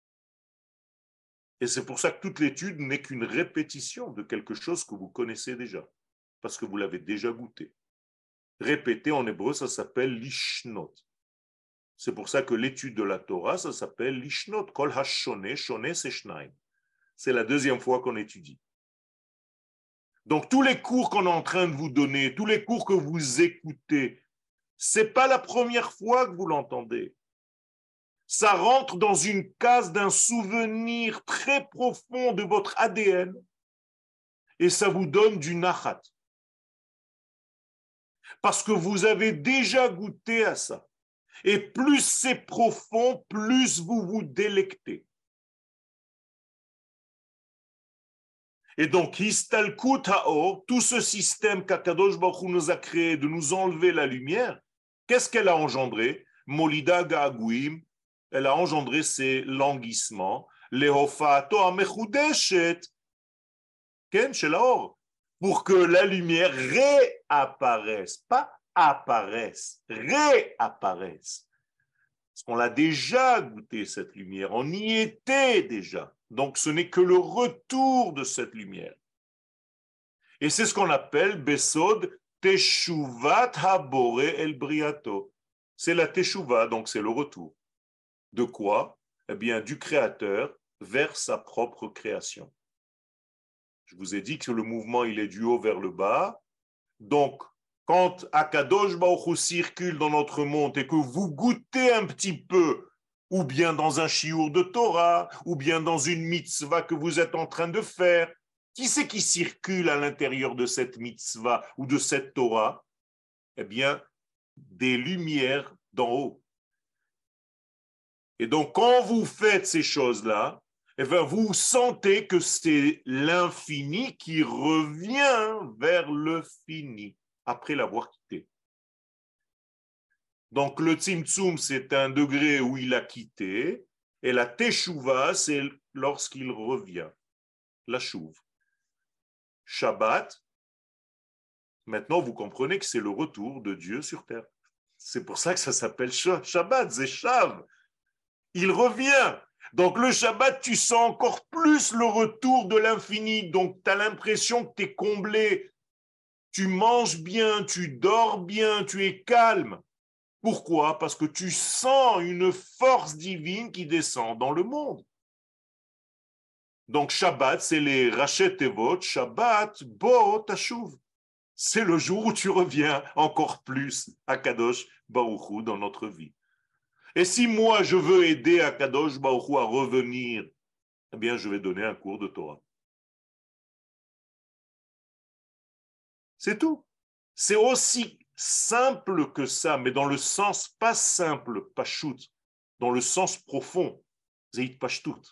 S1: Et c'est pour ça que toute l'étude n'est qu'une répétition de quelque chose que vous connaissez déjà, parce que vous l'avez déjà goûté. Répéter en hébreu, ça s'appelle lishnot. C'est pour ça que l'étude de la Torah, ça s'appelle lishnot. Kol hashone, shone c'est shnaim. C'est la deuxième fois qu'on étudie. Donc tous les cours qu'on est en train de vous donner, tous les cours que vous écoutez, c'est pas la première fois que vous l'entendez. Ça rentre dans une case d'un souvenir très profond de votre A D N et ça vous donne du nachat. Parce que vous avez déjà goûté à ça. Et plus c'est profond, plus vous vous délectez. Et donc, Histalkut Haor, tout ce système qu'Akadosh Baruch Hu nous a créé de nous enlever la lumière, qu'est-ce qu'elle a engendré? Molida Ga'agouim, elle a engendré ces languissements. Lehofato Amechudeshet, Ken Shelaor, pour que la lumière réapparaisse, pas apparaisse, réapparaisse. Parce qu'on l'a déjà goûté, cette lumière, on y était déjà. Donc ce n'est que le retour de cette lumière. Et c'est ce qu'on appelle Besod Teshuvat Habore El Briato. C'est la Teshuva, donc c'est le retour. De quoi? Eh bien, du Créateur vers sa propre création. Je vous ai dit que le mouvement, il est du haut vers le bas. Donc, quand Akadosh Baruch Hu circule dans notre monde et que vous goûtez un petit peu, ou bien dans un chiour de Torah, ou bien dans une mitzvah que vous êtes en train de faire, qui c'est qui circule à l'intérieur de cette mitzvah ou de cette Torah? Eh bien, des lumières d'en haut. Et donc, quand vous faites ces choses-là, eh bien, vous sentez que c'est l'infini qui revient vers le fini, après l'avoir quitté. Donc, le tzimtzum, c'est un degré où il a quitté, et la teshuva, c'est lorsqu'il revient, la chouve. Shabbat, maintenant, vous comprenez que c'est le retour de Dieu sur terre. C'est pour ça que ça s'appelle Shabbat, Zeshav. Il revient. Donc le Shabbat, tu sens encore plus le retour de l'infini. Donc tu as l'impression que tu es comblé. Tu manges bien, tu dors bien, tu es calme. Pourquoi? Parce que tu sens une force divine qui descend dans le monde. Donc Shabbat, c'est les Rachet Tevot, Shabbat, Bo Tashuv. C'est le jour où tu reviens encore plus à Kadosh Baruch Hu dans notre vie. Et si moi je veux aider à Kadosh Baruch Hu à revenir, eh bien je vais donner un cours de Torah. C'est tout. C'est aussi simple que ça, mais dans le sens pas simple, pas shoot, dans le sens profond, Zeit Pashtut.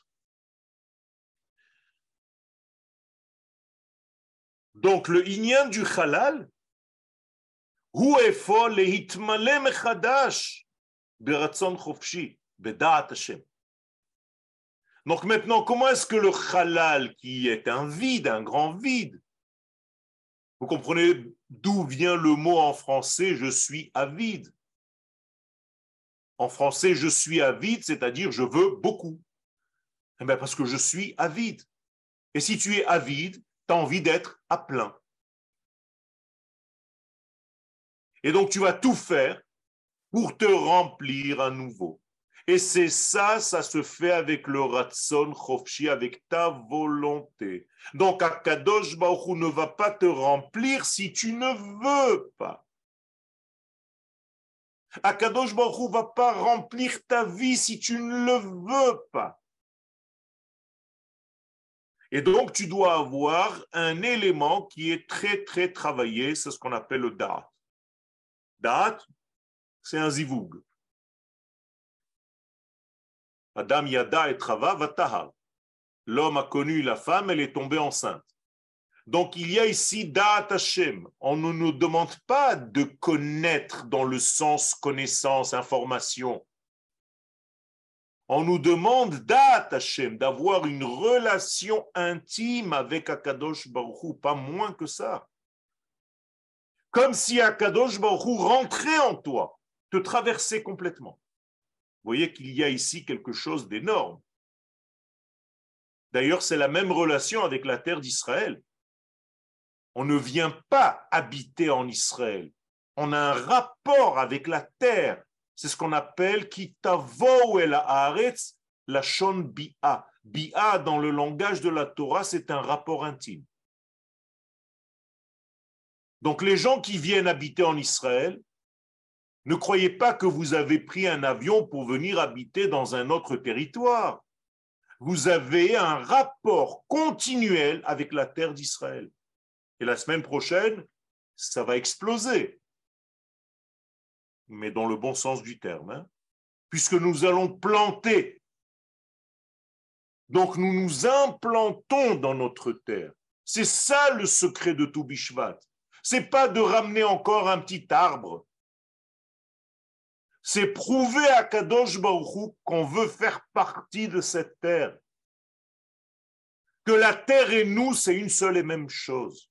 S1: Donc le inyan du halal, hu efo lehitmale mechadash beratzon chofshi bedaat Hashem. Donc maintenant, comment est-ce que le halal, qui est un vide, un grand vide, vous comprenez d'où vient le mot en français « je suis avide ». En français, « je suis avide », c'est-à-dire « je veux beaucoup ». Eh bien, parce que je suis avide. Et si tu es avide, tu as envie d'être à plein. Et donc, tu vas tout faire pour te remplir à nouveau. Et c'est ça, ça se fait avec le Ratzon Chofshi, avec ta volonté. Donc, Akadosh Baruch Hu ne va pas te remplir si tu ne veux pas. Akadosh Baruch Hu ne va pas remplir ta vie si tu ne le veux pas. Et donc, tu dois avoir un élément qui est très, très travaillé, c'est ce qu'on appelle le Da'at. Da'at, c'est un zivoug. Adam yada et trava vatahar. L'homme a connu la femme, elle est tombée enceinte. Donc, il y a ici Da'at Hashem. On ne nous demande pas de connaître dans le sens connaissance, information. On nous demande Da'at Hashem, d'avoir une relation intime avec Akadosh Baruch Hu, pas moins que ça. Comme si Akadosh Baruch Hu rentrait en toi, te traversait complètement. Vous voyez qu'il y a ici quelque chose d'énorme. D'ailleurs, c'est la même relation avec la terre d'Israël. On ne vient pas habiter en Israël. On a un rapport avec la terre. C'est ce qu'on appelle kitavo el haaretz lashon bi'a. Bi'a, dans le langage de la Torah, c'est un rapport intime. Donc les gens qui viennent habiter en Israël, ne croyez pas que vous avez pris un avion pour venir habiter dans un autre territoire. Vous avez un rapport continuel avec la terre d'Israël. Et la semaine prochaine, ça va exploser. Mais dans le bon sens du terme. Hein, puisque nous allons planter. Donc nous nous implantons dans notre terre. C'est ça le secret de tout Bishvat. C'est pas de ramener encore un petit arbre. C'est prouver à Kadosh Baruch Hu qu'on veut faire partie de cette terre. Que la terre et nous, c'est une seule et même chose.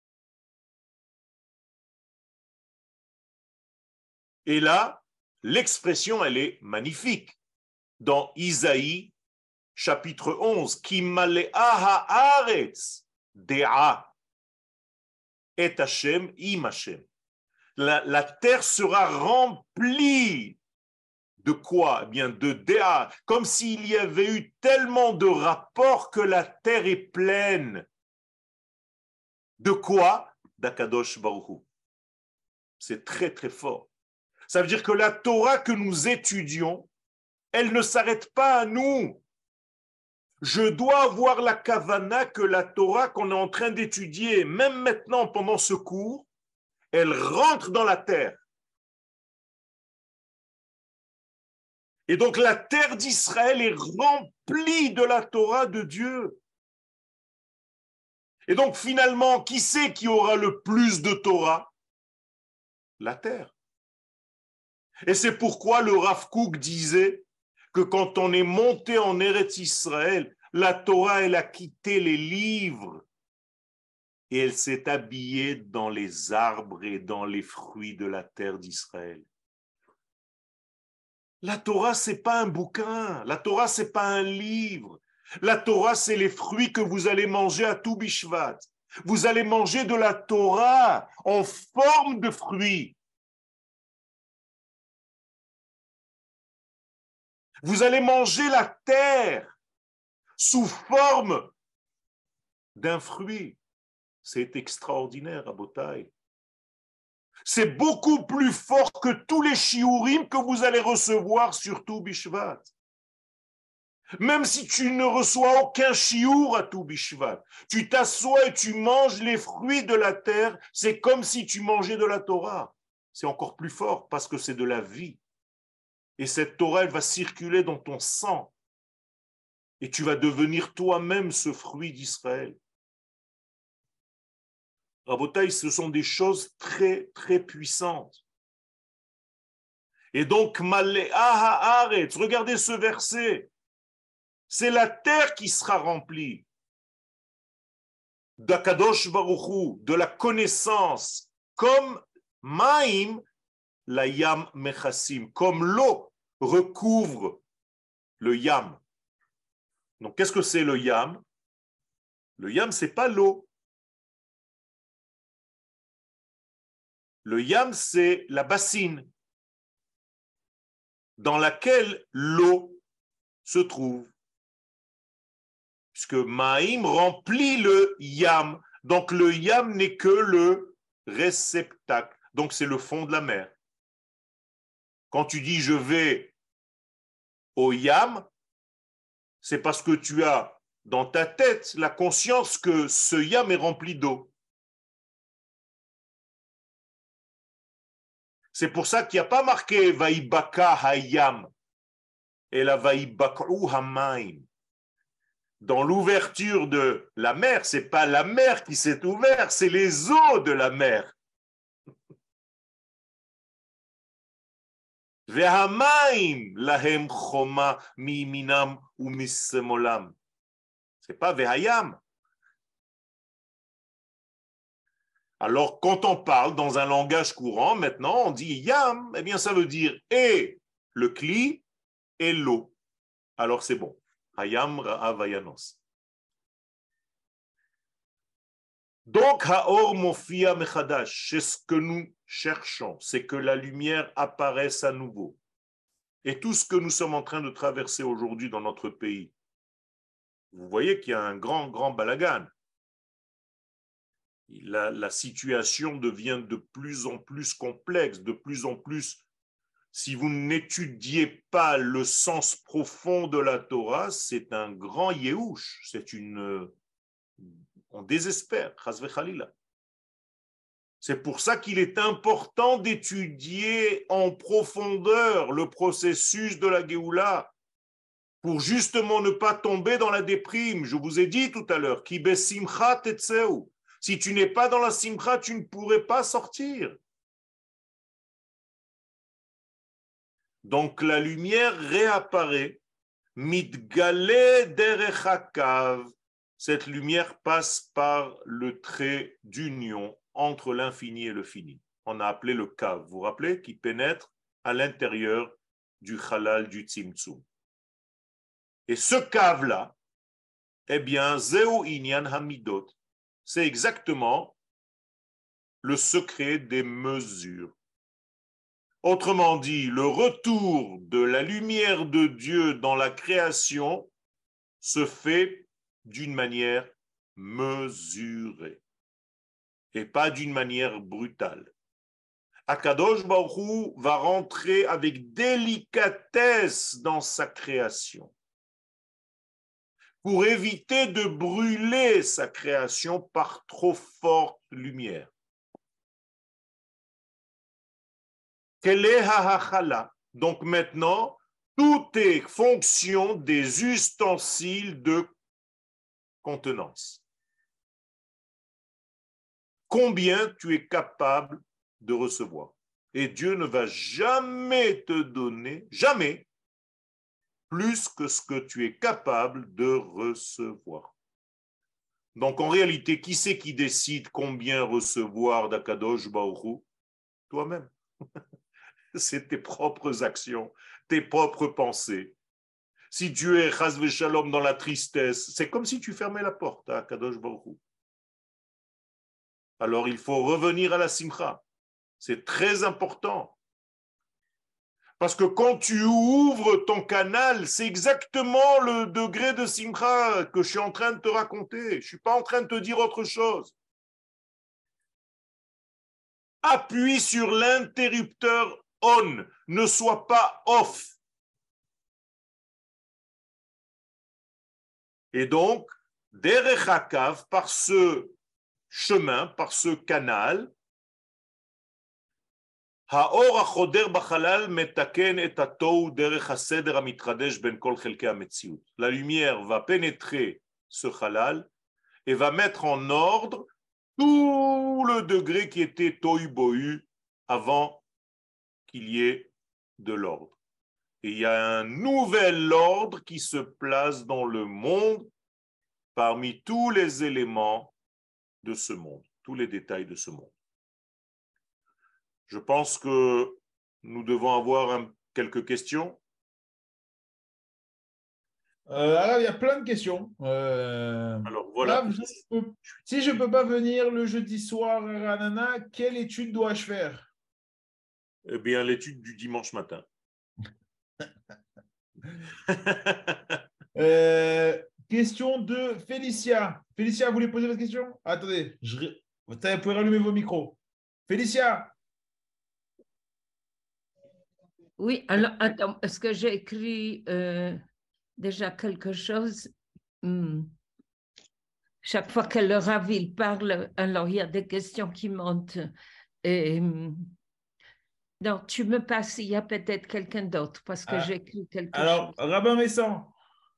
S1: Et là, l'expression, elle est magnifique. Dans Isaïe, chapitre onze, Ki malea haaretz de'a et Hashem im Hashem. La, la terre sera remplie de quoi? Eh bien, de déa, comme s'il y avait eu tellement de rapports que la terre est pleine. De quoi? D'Akadosh Baruch Hu. C'est très très fort. Ça veut dire que la Torah que nous étudions, elle ne s'arrête pas à nous. Je dois avoir la kavana que la Torah qu'on est en train d'étudier, même maintenant pendant ce cours, elle rentre dans la terre. Et donc la terre d'Israël est remplie de la Torah de Dieu. Et donc finalement, qui c'est qui aura le plus de Torah? La terre. Et c'est pourquoi le Rav Kook disait que quand on est monté en Eretz Israël, la Torah, elle a quitté les livres et elle s'est habillée dans les arbres et dans les fruits de la terre d'Israël. La Torah, c'est pas un bouquin. La Torah, c'est pas un livre. La Torah, c'est les fruits que vous allez manger à tout Bishvat. Vous allez manger de la Torah en forme de fruits. Vous allez manger la terre sous forme d'un fruit. C'est extraordinaire, Rabotai. C'est beaucoup plus fort que tous les shiurim que vous allez recevoir, surtout Bishvat. Même si tu ne reçois aucun shiur à tout Bishvat, tu t'assois et tu manges les fruits de la terre, c'est comme si tu mangeais de la Torah. C'est encore plus fort parce que c'est de la vie. Et cette Torah, elle va circuler dans ton sang. Et tu vas devenir toi-même ce fruit d'Israël. Rabotai, ce sont des choses très, très puissantes. Et donc, Malea haaretz, regardez ce verset. C'est la terre qui sera remplie d'Akadosh Baruch Hu, de la connaissance, comme Maïm, la Yam Mechassim, comme l'eau recouvre le Yam. Donc, qu'est-ce que c'est le Yam? Le Yam, c'est pas l'eau. Le Yam, c'est la bassine dans laquelle l'eau se trouve. Puisque Maïm remplit le Yam. Donc le Yam n'est que le réceptacle. Donc c'est le fond de la mer. Quand tu dis je vais au Yam, c'est parce que tu as dans ta tête la conscience que ce Yam est rempli d'eau. C'est pour ça qu'il n'y a pas marqué Vaïbaka Hayam et la Vaïbak'u Hamaim. Dans l'ouverture de la mer, ce n'est pas la mer qui s'est ouverte, c'est les eaux de la mer. Vehamaim lahem choma miminam ou missemolam. Ce n'est pas Vehayam. Alors, quand on parle dans un langage courant, maintenant, on dit yam, eh bien, ça veut dire et le kli et l'eau. Alors, c'est bon. Hayam ra'avayanos. Donc, Haor Mofia Mechadash, c'est ce que nous cherchons, c'est que la lumière apparaisse à nouveau. Et tout ce que nous sommes en train de traverser aujourd'hui dans notre pays, vous voyez qu'il y a un grand, grand balagan. La, la situation devient de plus en plus complexe, de plus en plus. Si vous n'étudiez pas le sens profond de la Torah, c'est un grand yéhouch, c'est une... On désespère, chas v'chalila. C'est pour ça qu'il est important d'étudier en profondeur le processus de la Géoula, pour justement ne pas tomber dans la déprime. Je vous ai dit tout à l'heure, ki besimcha tetzeu. Si tu n'es pas dans la simcha, tu ne pourrais pas sortir. Donc la lumière réapparaît, mitgale derech hakav. Cette lumière passe par le trait d'union entre l'infini et le fini. On a appelé le kav, vous vous rappelez, qui pénètre à l'intérieur du halal, du tzimtzum. Et ce kav-là, eh bien, zeu inyan hamidot, c'est exactement le secret des mesures. Autrement dit, le retour de la lumière de Dieu dans la création se fait d'une manière mesurée et pas d'une manière brutale. Akadosh Baruch Hu va rentrer avec délicatesse dans sa création pour éviter de brûler sa création par trop forte lumière. Quelle est ha-ha-chala? Donc maintenant, tout est fonction des ustensiles de contenance. Combien tu es capable de recevoir. Et Dieu ne va jamais te donner, jamais, plus que ce que tu es capable de recevoir. Donc en réalité, qui c'est qui décide combien recevoir d'Akadosh Baruch Hu? Toi-même. C'est tes propres actions, tes propres pensées. Si Dieu est chas v'shalom dans la tristesse, c'est comme si tu fermais la porte à Kadosh Baruch Hu. Alors il faut revenir à la simcha. C'est très important. Parce que quand tu ouvres ton canal, c'est exactement le degré de simcha que je suis en train de te raconter. Je ne suis pas en train de te dire autre chose. Appuie sur l'interrupteur on, ne sois pas off. Et donc, derech hakav, par ce chemin, par ce canal, האור החודר בחלל מתקן את התוהו דרך הסדר המתחדש בין כל חלקי המציאות. La lumière va pénétrer ce halal et va mettre en ordre tout le degré qui était tohu bohu avant qu'il y ait de l'ordre. Et il y a un nouvel ordre qui se place dans le monde parmi tous les éléments de ce monde, tous les détails de ce monde. Je pense que nous devons avoir un, quelques questions.
S2: Euh, alors, il y a plein de questions. Euh,
S1: Alors voilà.
S2: Là, je peux, si je ne peux pas venir le jeudi soir à Ranana, quelle étude dois-je faire?
S1: Eh bien, l'étude du dimanche matin.
S2: euh, question de Félicia. Félicia, vous voulez poser votre question? Attendez, je... vous pouvez rallumer vos micros. Félicia.
S3: Oui, alors, attends, est-ce que j'ai écrit euh, déjà quelque chose? hmm. Chaque fois que le Rav il parle, alors il y a des questions qui montent. Et, donc, tu me passes, il y a peut-être quelqu'un d'autre parce que ah, j'ai écrit quelque
S2: alors, chose. Alors, Rabbin Messan.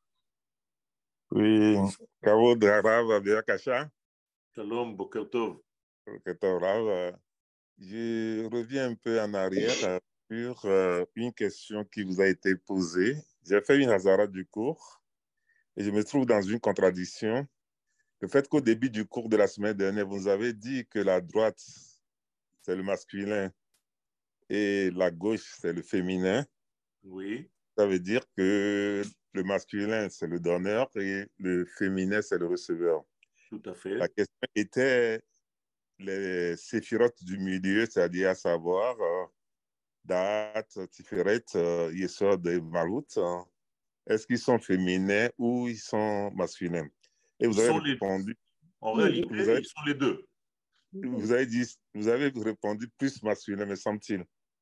S4: Oui, Kavod Rav Abiyakasha.
S1: Shalom, Boker Tov.
S4: Boker Tov, Rav. Je reviens un peu en arrière sur euh, une question qui vous a été posée. J'ai fait une hasara du cours et je me trouve dans une contradiction. Le fait qu'au début du cours de la semaine dernière, vous avez dit que la droite, c'est le masculin et la gauche, c'est le féminin.
S1: Oui.
S4: Ça veut dire que le masculin, c'est le donneur et le féminin, c'est le receveur.
S1: Tout à fait.
S4: La question était les séphirotes du milieu, c'est-à-dire à savoir euh, Da'at, Tiferet, euh, Yesod et Malut. Euh, est-ce qu'ils sont féminins ou ils sont masculins? Et vous
S1: ils
S4: avez
S1: sont
S4: répondu.
S1: Les... En réalité,
S4: vous avez,
S1: ils sont les deux.
S4: Vous avez, dit, vous avez répondu plus masculin, me semble-t-il.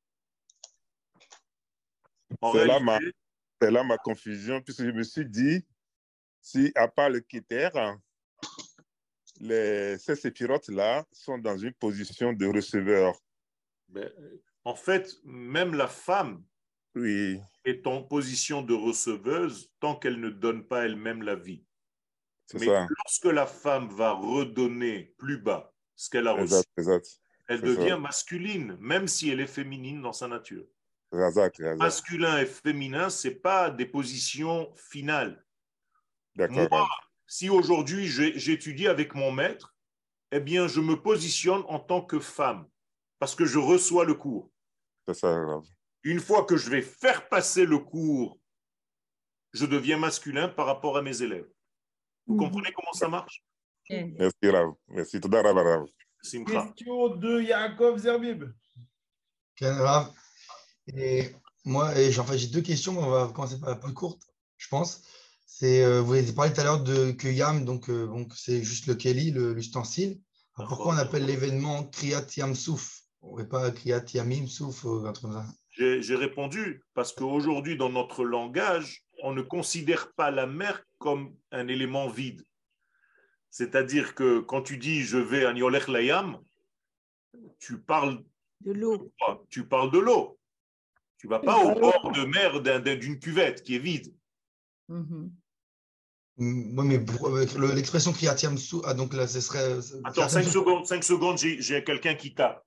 S4: C'est là, ma, là ma confusion, puisque je me suis dit, si à part le critère, les, ces séphirotes-là sont dans une position de receveur.
S1: Ben, en fait, même la femme
S4: oui.
S1: est en position de receveuse tant qu'elle ne donne pas elle-même la vie. Mais
S4: ça.
S1: lorsque la femme va redonner plus bas ce qu'elle a reçu,
S4: exact, exact.
S1: elle devient ça. masculine, même si elle est féminine dans sa nature.
S4: Exact, exact.
S1: Masculin et féminin, ce n'est pas des positions finales. Moi, si aujourd'hui j'étudie avec mon maître, eh bien, je me positionne en tant que femme parce que je reçois le cours.
S4: C'est ça, grave.
S1: Une fois que je vais faire passer le cours, je deviens masculin par rapport à mes élèves. Vous mmh. comprenez comment ça marche?
S4: Merci, Rav. Merci. Tout Rav.
S2: Question de Yaakov Zerbib.
S5: Rav. Et moi, et, enfin, j'ai deux questions, mais on va commencer par la plus courte, je pense. C'est, euh, vous avez parlé tout à l'heure de que Yam, donc, euh, donc c'est juste le Keli, l'ustensile. Alors, pourquoi on appelle l'événement Kriyat Yam Souf? On ne pas Kriyat Yamim Souf ou un truc comme ça?
S1: J'ai répondu parce qu'aujourd'hui, dans notre langage, on ne considère pas la mer comme un élément vide. C'est-à-dire que quand tu dis je vais à Yolech Layam, tu parles
S3: de l'eau.
S1: Tu parles de l'eau. Tu ne vas pas au bord de mer d'une cuvette qui est vide.
S5: Mm-hmm. Oui, mais l'expression Kriyat Yam Souf, ah, donc là, ce serait.
S1: Attends, cinq secondes, cinq secondes, j'ai quelqu'un qui tape.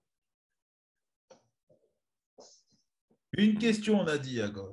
S2: Une question, on a dit, Yaakov.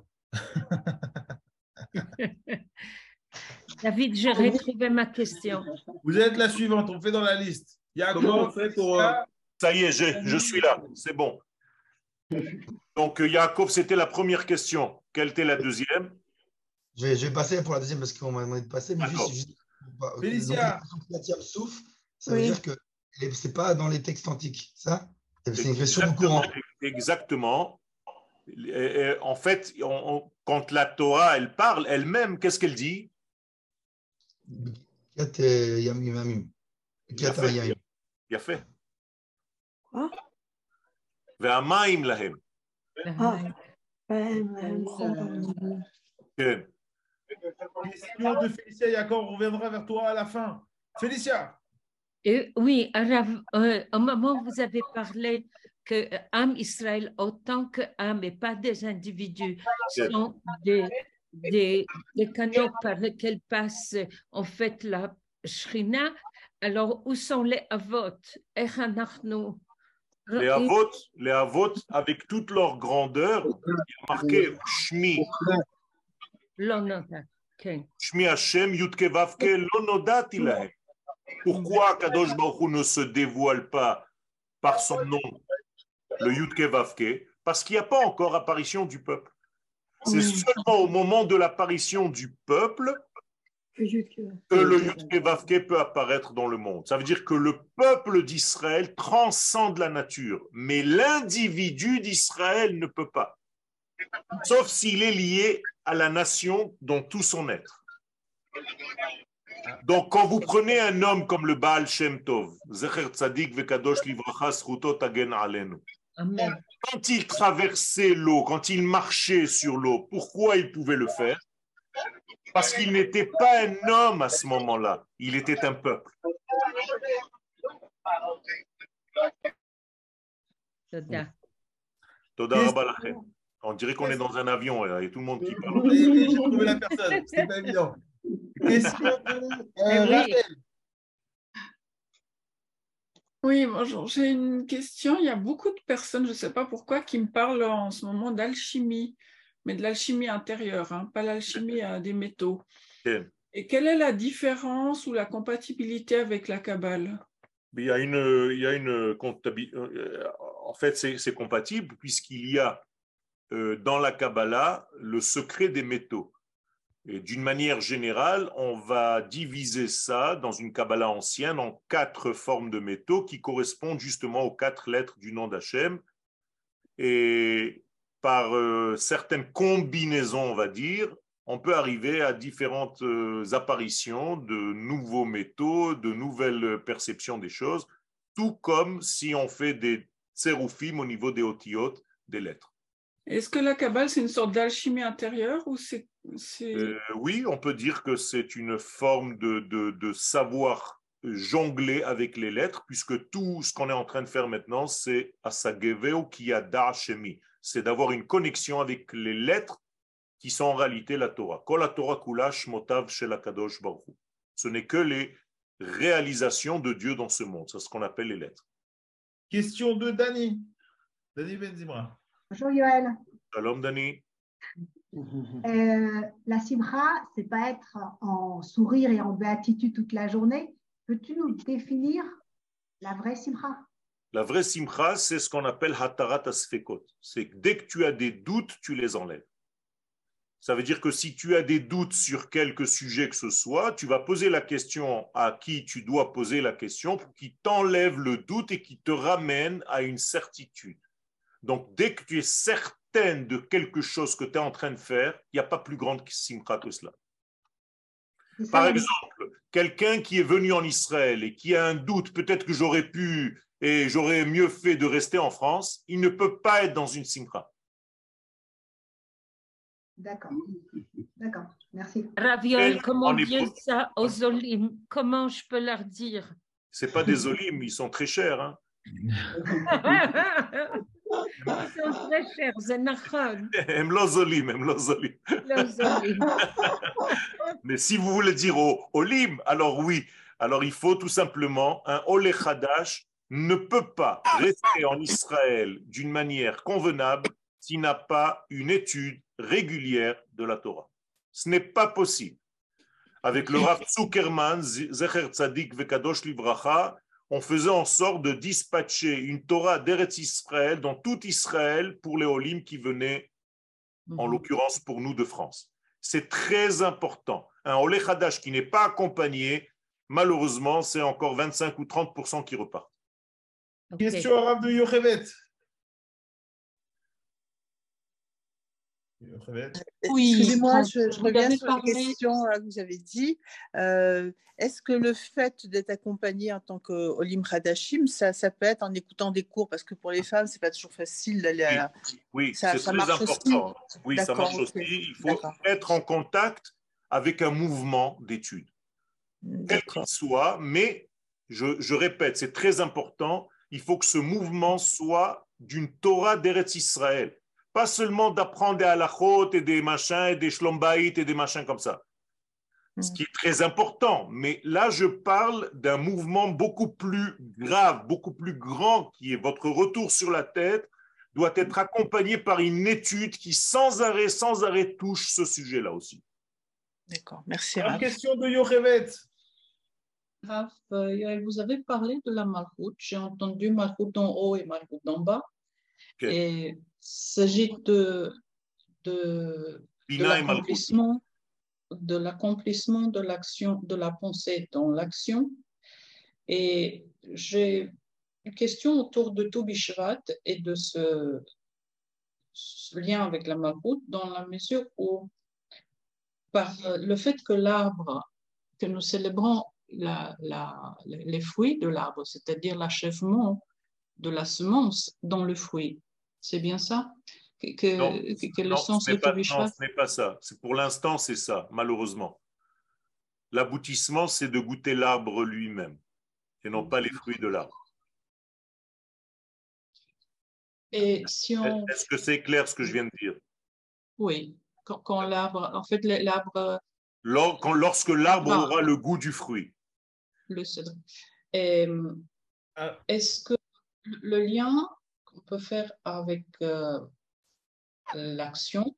S3: David, j'ai retrouvé ma question.
S2: Vous êtes la suivante, on fait dans la liste. Yaakov,
S1: on fait pour... Ça y est, je, je suis là, c'est bon. Donc, Yaakov, c'était la première question. Quelle était la deuxième?
S5: je vais, je vais passer pour la deuxième parce qu'on m'a demandé de passer. Mais juste, juste,
S2: Félicia.
S5: Donc, Souf, ça oui. veut dire que ce n'est pas dans les textes antiques, ça? C'est une question courante.
S1: Exactement. Et, et, en fait, on, on, quand la Torah, elle parle elle-même, qu'est-ce qu'elle dit?
S5: Il y a fait.
S1: Il y a fait.
S6: Quoi?
S1: והמים להם.
S6: Ah.
S1: כן.
S2: Question de Félicia Yaakov, on reviendra vers toi à la fin. Félicia.
S3: Et oui, Arav, euh, au moment où vous avez parlé que euh, âme Israël, autant que âme et pas des individus, sont des, des, des canaux par lesquels passe en fait la Shrina. Alors, où sont les avot?
S1: Les avot, les avot, avec toute leur grandeur, il y a marqué Shmi. Shmi Hashem, Yudke Vavke, Lonodati Lahem. Pourquoi Kadosh Baruch Hu ne se dévoile pas par son nom, le Yudke Vavke? Parce qu'il n'y a pas encore apparition du peuple. C'est seulement au moment de l'apparition du peuple que le Yudke Vavke peut apparaître dans le monde. Ça veut dire que le peuple d'Israël transcende la nature, mais l'individu d'Israël ne peut pas, sauf s'il est lié à la nation dans tout son être. Donc, quand vous prenez un homme comme le Baal Shem Tov, Zecher Tzadik Vekadosh Livracha Zchuto Tagen Alenu, quand il traversait l'eau, quand il marchait sur l'eau, pourquoi il pouvait le faire? Parce qu'il n'était pas un homme à ce moment-là, il était un peuple. Toda Rabba Lachem. On dirait qu'on est dans un avion, il y a tout le monde qui parle.
S2: Oui, oui, j'ai trouvé la personne, c'est pas évident. Question de euh, Rachel.
S7: Oui, bonjour. J'ai une question. Il y a beaucoup de personnes, je ne sais pas pourquoi, qui me parlent en ce moment d'alchimie, mais de l'alchimie intérieure, hein, pas l'alchimie à des métaux.
S1: Okay.
S7: Et quelle est la différence ou la compatibilité avec la Kabbale?
S1: Il y a une, il y a une comptabilité. En fait, c'est compatible puisqu'il y a euh, dans la Kabbalah le secret des métaux. Et d'une manière générale, on va diviser ça dans une Kabbalah ancienne en quatre formes de métaux qui correspondent justement aux quatre lettres du nom d'Hachem. Et par euh, certaines combinaisons, on va dire, on peut arriver à différentes euh, apparitions de nouveaux métaux, de nouvelles perceptions des choses, tout comme si on fait des tséroufim au niveau des otiyot, des lettres.
S7: Est-ce que la Kabbale, c'est une sorte d'alchimie intérieure ou c'est...
S1: Euh, oui, on peut dire que c'est une forme de, de, de savoir jongler avec les lettres, puisque tout ce qu'on est en train de faire maintenant, c'est asageveo kiyada shemi, c'est d'avoir une connexion avec les lettres qui sont en réalité la Torah. Kol la Torah kula shmotav shel HaKadosh Baruch Hu. Ce n'est que les réalisations de Dieu dans ce monde, c'est ce qu'on appelle les lettres.
S2: Question de Dani. Dani Benzimra.
S8: Bonjour Yoël.
S1: Shalom Dani.
S8: Euh, la simcha, c'est pas être en sourire et en béatitude toute la journée. Peux-tu nous définir la vraie simcha?
S1: La vraie simcha, c'est ce qu'on appelle hatarat asfekot. C'est que dès que tu as des doutes, tu les enlèves. Ça veut dire que si tu as des doutes sur quelque sujet que ce soit, tu vas poser la question à qui tu dois poser la question pour qu'il t'enlève le doute et qu'il te ramène à une certitude. Donc, dès que tu es certaine de quelque chose que tu es en train de faire, il n'y a pas plus grande simcha que cela. Par exemple, quelqu'un qui est venu en Israël et qui a un doute, peut-être que j'aurais pu et j'aurais mieux fait de rester en France, il ne peut pas être dans une simcha.
S8: D'accord. D'accord, merci.
S3: Raviol, comment dire ça aux olim? Comment je peux leur dire?
S1: Ce n'est pas des olim, ils sont très chers. Hein.
S3: Ils sont très chers, c'est nachon.
S1: Em los olim, em los olim.
S3: Los olim.
S1: Mais si vous voulez dire au olim, alors oui. Alors il faut tout simplement, un olé chadash ne peut pas rester en Israël d'une manière convenable s'il n'a pas une étude régulière de la Torah. Ce n'est pas possible. Avec le Rav Zuckerman, Zecher Tzadik Vekadosh Livracha, on faisait en sorte de dispatcher une Torah d'Eretz Israël dans tout Israël pour les Olim qui venaient, en l'occurrence pour nous de France. C'est très important. Un Olé Hadash qui n'est pas accompagné, malheureusement, c'est encore vingt-cinq ou trente pour cent qui repartent.
S2: Okay. Question arabe de Yochevet.
S6: Oui, excusez-moi,
S9: quand
S6: je, je
S9: vous
S6: reviens
S9: avez
S6: sur la
S9: parlé-
S6: question là, que vous avez dit. Euh, Est-ce que le fait d'être accompagné en tant qu'Olim Hadashim, ça, ça peut être en écoutant des cours? Parce que pour les femmes, c'est pas toujours facile d'aller à la...
S1: Oui,
S6: Ça,
S1: c'est
S6: ça
S1: très
S6: marche
S1: important.
S6: aussi.
S1: Oui, ça
S6: D'accord,
S1: marche
S6: ok.
S1: aussi. Il faut
S6: D'accord.
S1: être en contact avec un mouvement d'études, quel qu'il
S6: D'accord.
S1: soit, mais je, je répète, c'est très important. Il faut que ce mouvement soit d'une Torah d'Eretz Israël. Pas seulement d'apprendre des halachot et des machins et des shlombaït et des machins comme ça. Ce qui est très important. Mais là, je parle d'un mouvement beaucoup plus grave, beaucoup plus grand, qui est votre retour sur la tête, doit être accompagné par une étude qui, sans arrêt, sans arrêt, touche ce sujet-là aussi.
S6: D'accord. Merci,
S2: Alors,
S6: Raph.
S2: question de Yochevet.
S9: Raph, euh, vous avez parlé de la malchoute. J'ai entendu malchoute d'en haut et malchoute d'en bas.
S1: Okay.
S9: Et il s'agit de, de, de
S1: Bina et Malchut.
S9: l'accomplissement de l'accomplissement de l'action, de la pensée dans l'action. Et j'ai une question autour de Tou Bishvat et de ce, ce lien avec la malchoute, dans la mesure où, par le fait que l'arbre, que nous célébrons la, la, les fruits de l'arbre, c'est-à-dire l'achèvement de la semence dans le fruit, c'est bien ça? Que, que,
S1: Non,
S9: que, que le
S1: non,
S9: sens
S1: ce
S9: de
S1: n'est pas,
S9: Tou
S1: non,
S9: Bishvat.
S1: ce n'est pas ça. C'est, pour l'instant, c'est ça, malheureusement. L'aboutissement, c'est de goûter l'arbre lui-même et non pas les fruits de l'arbre.
S9: Et si on...
S1: Est-ce que c'est clair ce que je viens de dire?
S9: Oui, quand, quand l'arbre, en fait, l'arbre...
S1: Lors, quand, lorsque l'arbre
S9: Ah.
S1: aura le goût du fruit.
S9: Le cèdre. Et,
S2: Ah.
S9: Est-ce que le lien qu'on peut faire avec euh, l'action,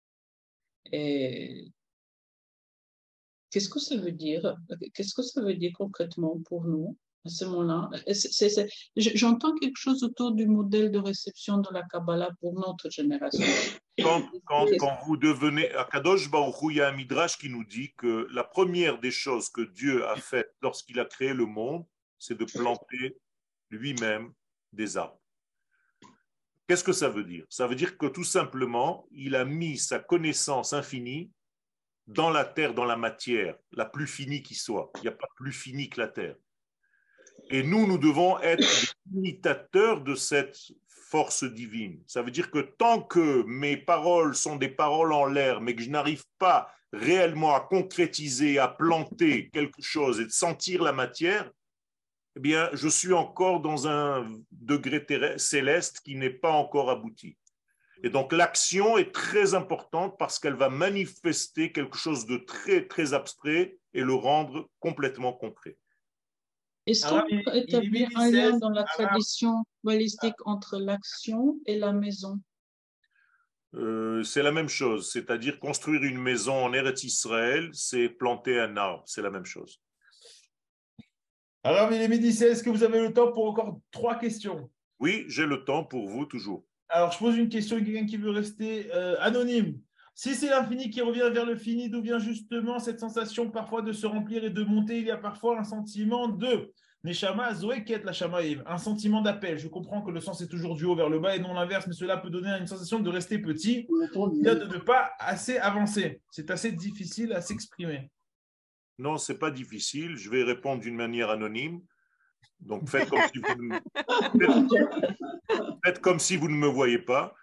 S9: et qu'est-ce que ça veut dire? Qu'est-ce que ça veut dire concrètement pour nous à ce moment-là? C'est, c'est, j'entends quelque chose autour du modèle de réception de la Kabbalah pour notre génération.
S1: Quand, quand, quand vous devenez... À Kadosh Baruch Hu, il y a un midrash qui nous dit que la première des choses que Dieu a faites lorsqu'il a créé le monde, c'est de planter lui-même des arbres. Qu'est-ce que ça veut dire? Ça veut dire que tout simplement, il a mis sa connaissance infinie dans la terre, dans la matière, la plus finie qui soit. Il n'y a pas plus fini que la terre. Et nous, nous devons être les imitateurs de cette force divine. Ça veut dire que tant que mes paroles sont des paroles en l'air, mais que je n'arrive pas réellement à concrétiser, à planter quelque chose et de sentir la matière, eh bien, je suis encore dans un degré terrestre, céleste qui n'est pas encore abouti. Et donc, l'action est très importante parce qu'elle va manifester quelque chose de très, très abstrait et le rendre complètement concret.
S9: Est-ce qu'on peut établir un lien dans la tradition balistique entre l'action et la maison?
S1: Euh, c'est la même chose, c'est-à-dire construire une maison en Eretz Israël, c'est planter un arbre, c'est la même chose.
S2: Alors, il est midi seize, est-ce que vous avez le temps pour encore trois questions?
S1: Oui, j'ai le temps pour vous, toujours.
S2: Alors, je pose une question à quelqu'un qui veut rester euh, anonyme. Si c'est l'infini qui revient vers le fini, d'où vient justement cette sensation parfois de se remplir et de monter? Il y a parfois un sentiment de Neshama Zoé Ket la Shamaïm, un sentiment d'appel. Je comprends que le sens est toujours du haut vers le bas et non l'inverse, mais cela peut donner une sensation de rester petit, de ne pas assez avancer. C'est assez difficile à s'exprimer.
S1: Non, ce n'est pas difficile. Je vais répondre d'une manière anonyme. Donc, faites comme si vous ne, faites, faites comme si vous ne me voyez pas.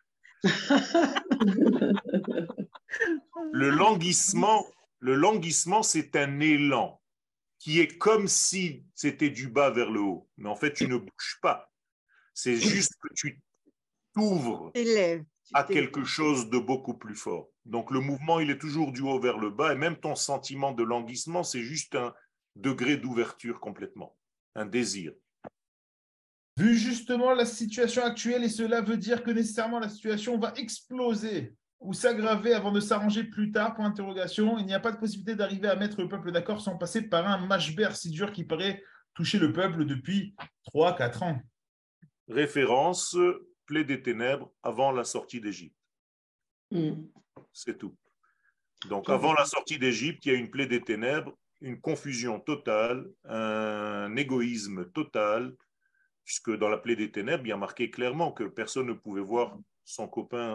S1: Le languissement, le languissement, c'est un élan qui est comme si c'était du bas vers le haut. Mais en fait, tu ne bouges pas. C'est juste que tu t'ouvres à quelque chose de beaucoup plus fort. Donc, le mouvement, il est toujours du haut vers le bas. Et même ton sentiment de languissement, c'est juste un degré d'ouverture complètement, un désir.
S2: Vu justement la situation actuelle, et cela veut dire que nécessairement la situation va exploser ou s'aggraver avant de s'arranger plus tard, pour interrogation, il n'y a pas de possibilité d'arriver à mettre le peuple d'accord sans passer par un mashber si dur qui paraît toucher le peuple depuis trois à quatre ans.
S1: Référence, plaie des ténèbres avant la sortie d'Égypte.
S6: Mm.
S1: C'est tout. Donc, avant la sortie d'Égypte, il y a une plaie des ténèbres, une confusion totale, un égoïsme total, puisque dans la plaie des ténèbres, il y a marqué clairement que personne ne pouvait voir son copain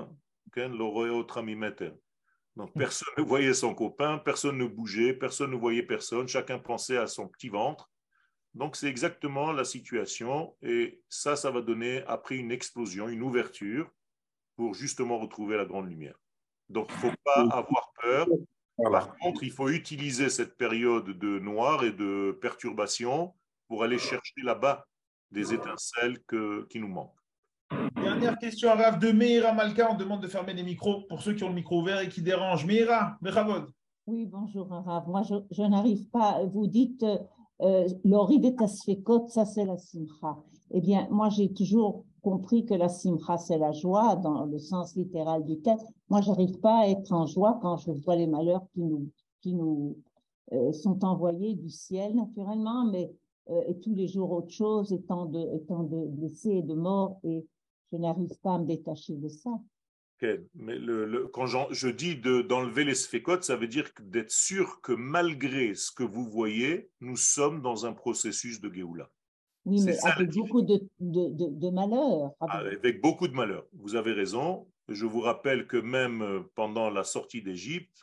S1: Donc personne ne voyait son copain, personne ne bougeait, personne ne voyait personne, chacun pensait à son petit ventre. Donc c'est exactement la situation et ça, ça va donner après une explosion, une ouverture pour justement retrouver la grande lumière. Donc il ne faut pas avoir peur. Par contre, il faut utiliser cette période de noir et de perturbation pour aller chercher là-bas des étincelles que, qui nous manquent.
S2: Dernière question à Rav de Meira Malka. On demande de fermer les micros pour ceux qui ont le micro ouvert et qui dérangent. Meira, Bechavod.
S10: Oui, bonjour Rav. Moi, je, je n'arrive pas. Vous dites euh, l'oride tasfekot, ça c'est la simcha. Eh bien, moi, j'ai toujours compris que la simcha, c'est la joie dans le sens littéral du terme. Moi, je n'arrive pas à être en joie quand je vois les malheurs qui nous, qui nous euh, sont envoyés du ciel, naturellement, mais euh, et tous les jours autre chose, étant de, étant de blessés et de morts, et je n'arrive pas à me détacher de ça.
S1: Okay. Mais le, le, quand je dis de, d'enlever les sfekot, ça veut dire d'être sûr que malgré ce que vous voyez, nous sommes dans un processus de Géoula.
S10: Oui, mais avec beaucoup de, de, de, de malheur.
S1: Avec... avec beaucoup de malheur. Vous avez raison. Je vous rappelle que même pendant la sortie d'Égypte,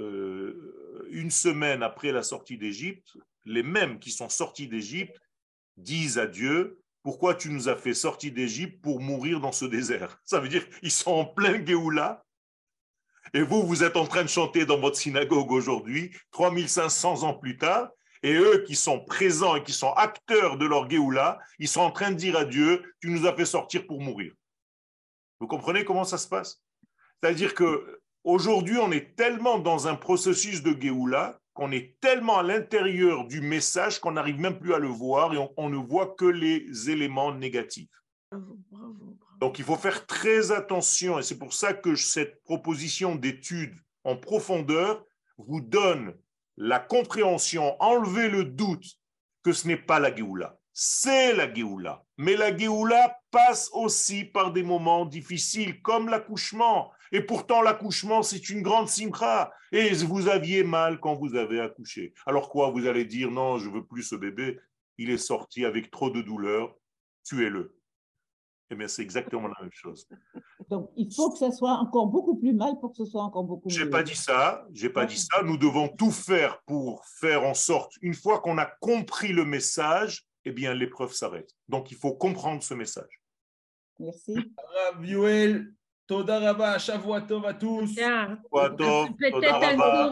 S1: euh, une semaine après la sortie d'Égypte, les mêmes qui sont sortis d'Égypte disent à Dieu: pourquoi tu nous as fait sortir d'Égypte pour mourir dans ce désert? Ça veut dire qu'ils sont en plein Géoula. Et vous, vous êtes en train de chanter dans votre synagogue aujourd'hui, trois mille cinq cents ans plus tard, et eux qui sont présents et qui sont acteurs de leur Géoula, ils sont en train de dire à Dieu: tu nous as fait sortir pour mourir. Vous comprenez comment ça se passe? C'est-à-dire qu'aujourd'hui, on est tellement dans un processus de Géoula qu'on est tellement à l'intérieur du message qu'on n'arrive même plus à le voir et on, on ne voit que les éléments négatifs.
S7: Bravo, bravo, bravo.
S1: Donc il faut faire très attention et c'est pour ça que cette proposition d'étude en profondeur vous donne la compréhension, enlever le doute que ce n'est pas la Géoula. C'est la Géoula. Mais la Géoula passe aussi par des moments difficiles comme l'accouchement. Et pourtant, l'accouchement, c'est une grande simcha. Et vous aviez mal quand vous avez accouché. Alors quoi, vous allez dire: non, je ne veux plus ce bébé, il est sorti avec trop de douleur, tuez-le. Eh bien, c'est exactement la même chose.
S10: Donc, il faut que ça soit encore beaucoup plus mal pour que ce soit encore beaucoup mieux.
S1: Je n'ai pas dit ça, j'ai pas dit ça. Nous devons tout faire pour faire en sorte, une fois qu'on a compris le message, eh bien, l'épreuve s'arrête. Donc, il faut comprendre ce message.
S10: Merci.
S2: Rav Yoel, Toda Rabba, Shavua Tov à tous.
S3: Peut-être un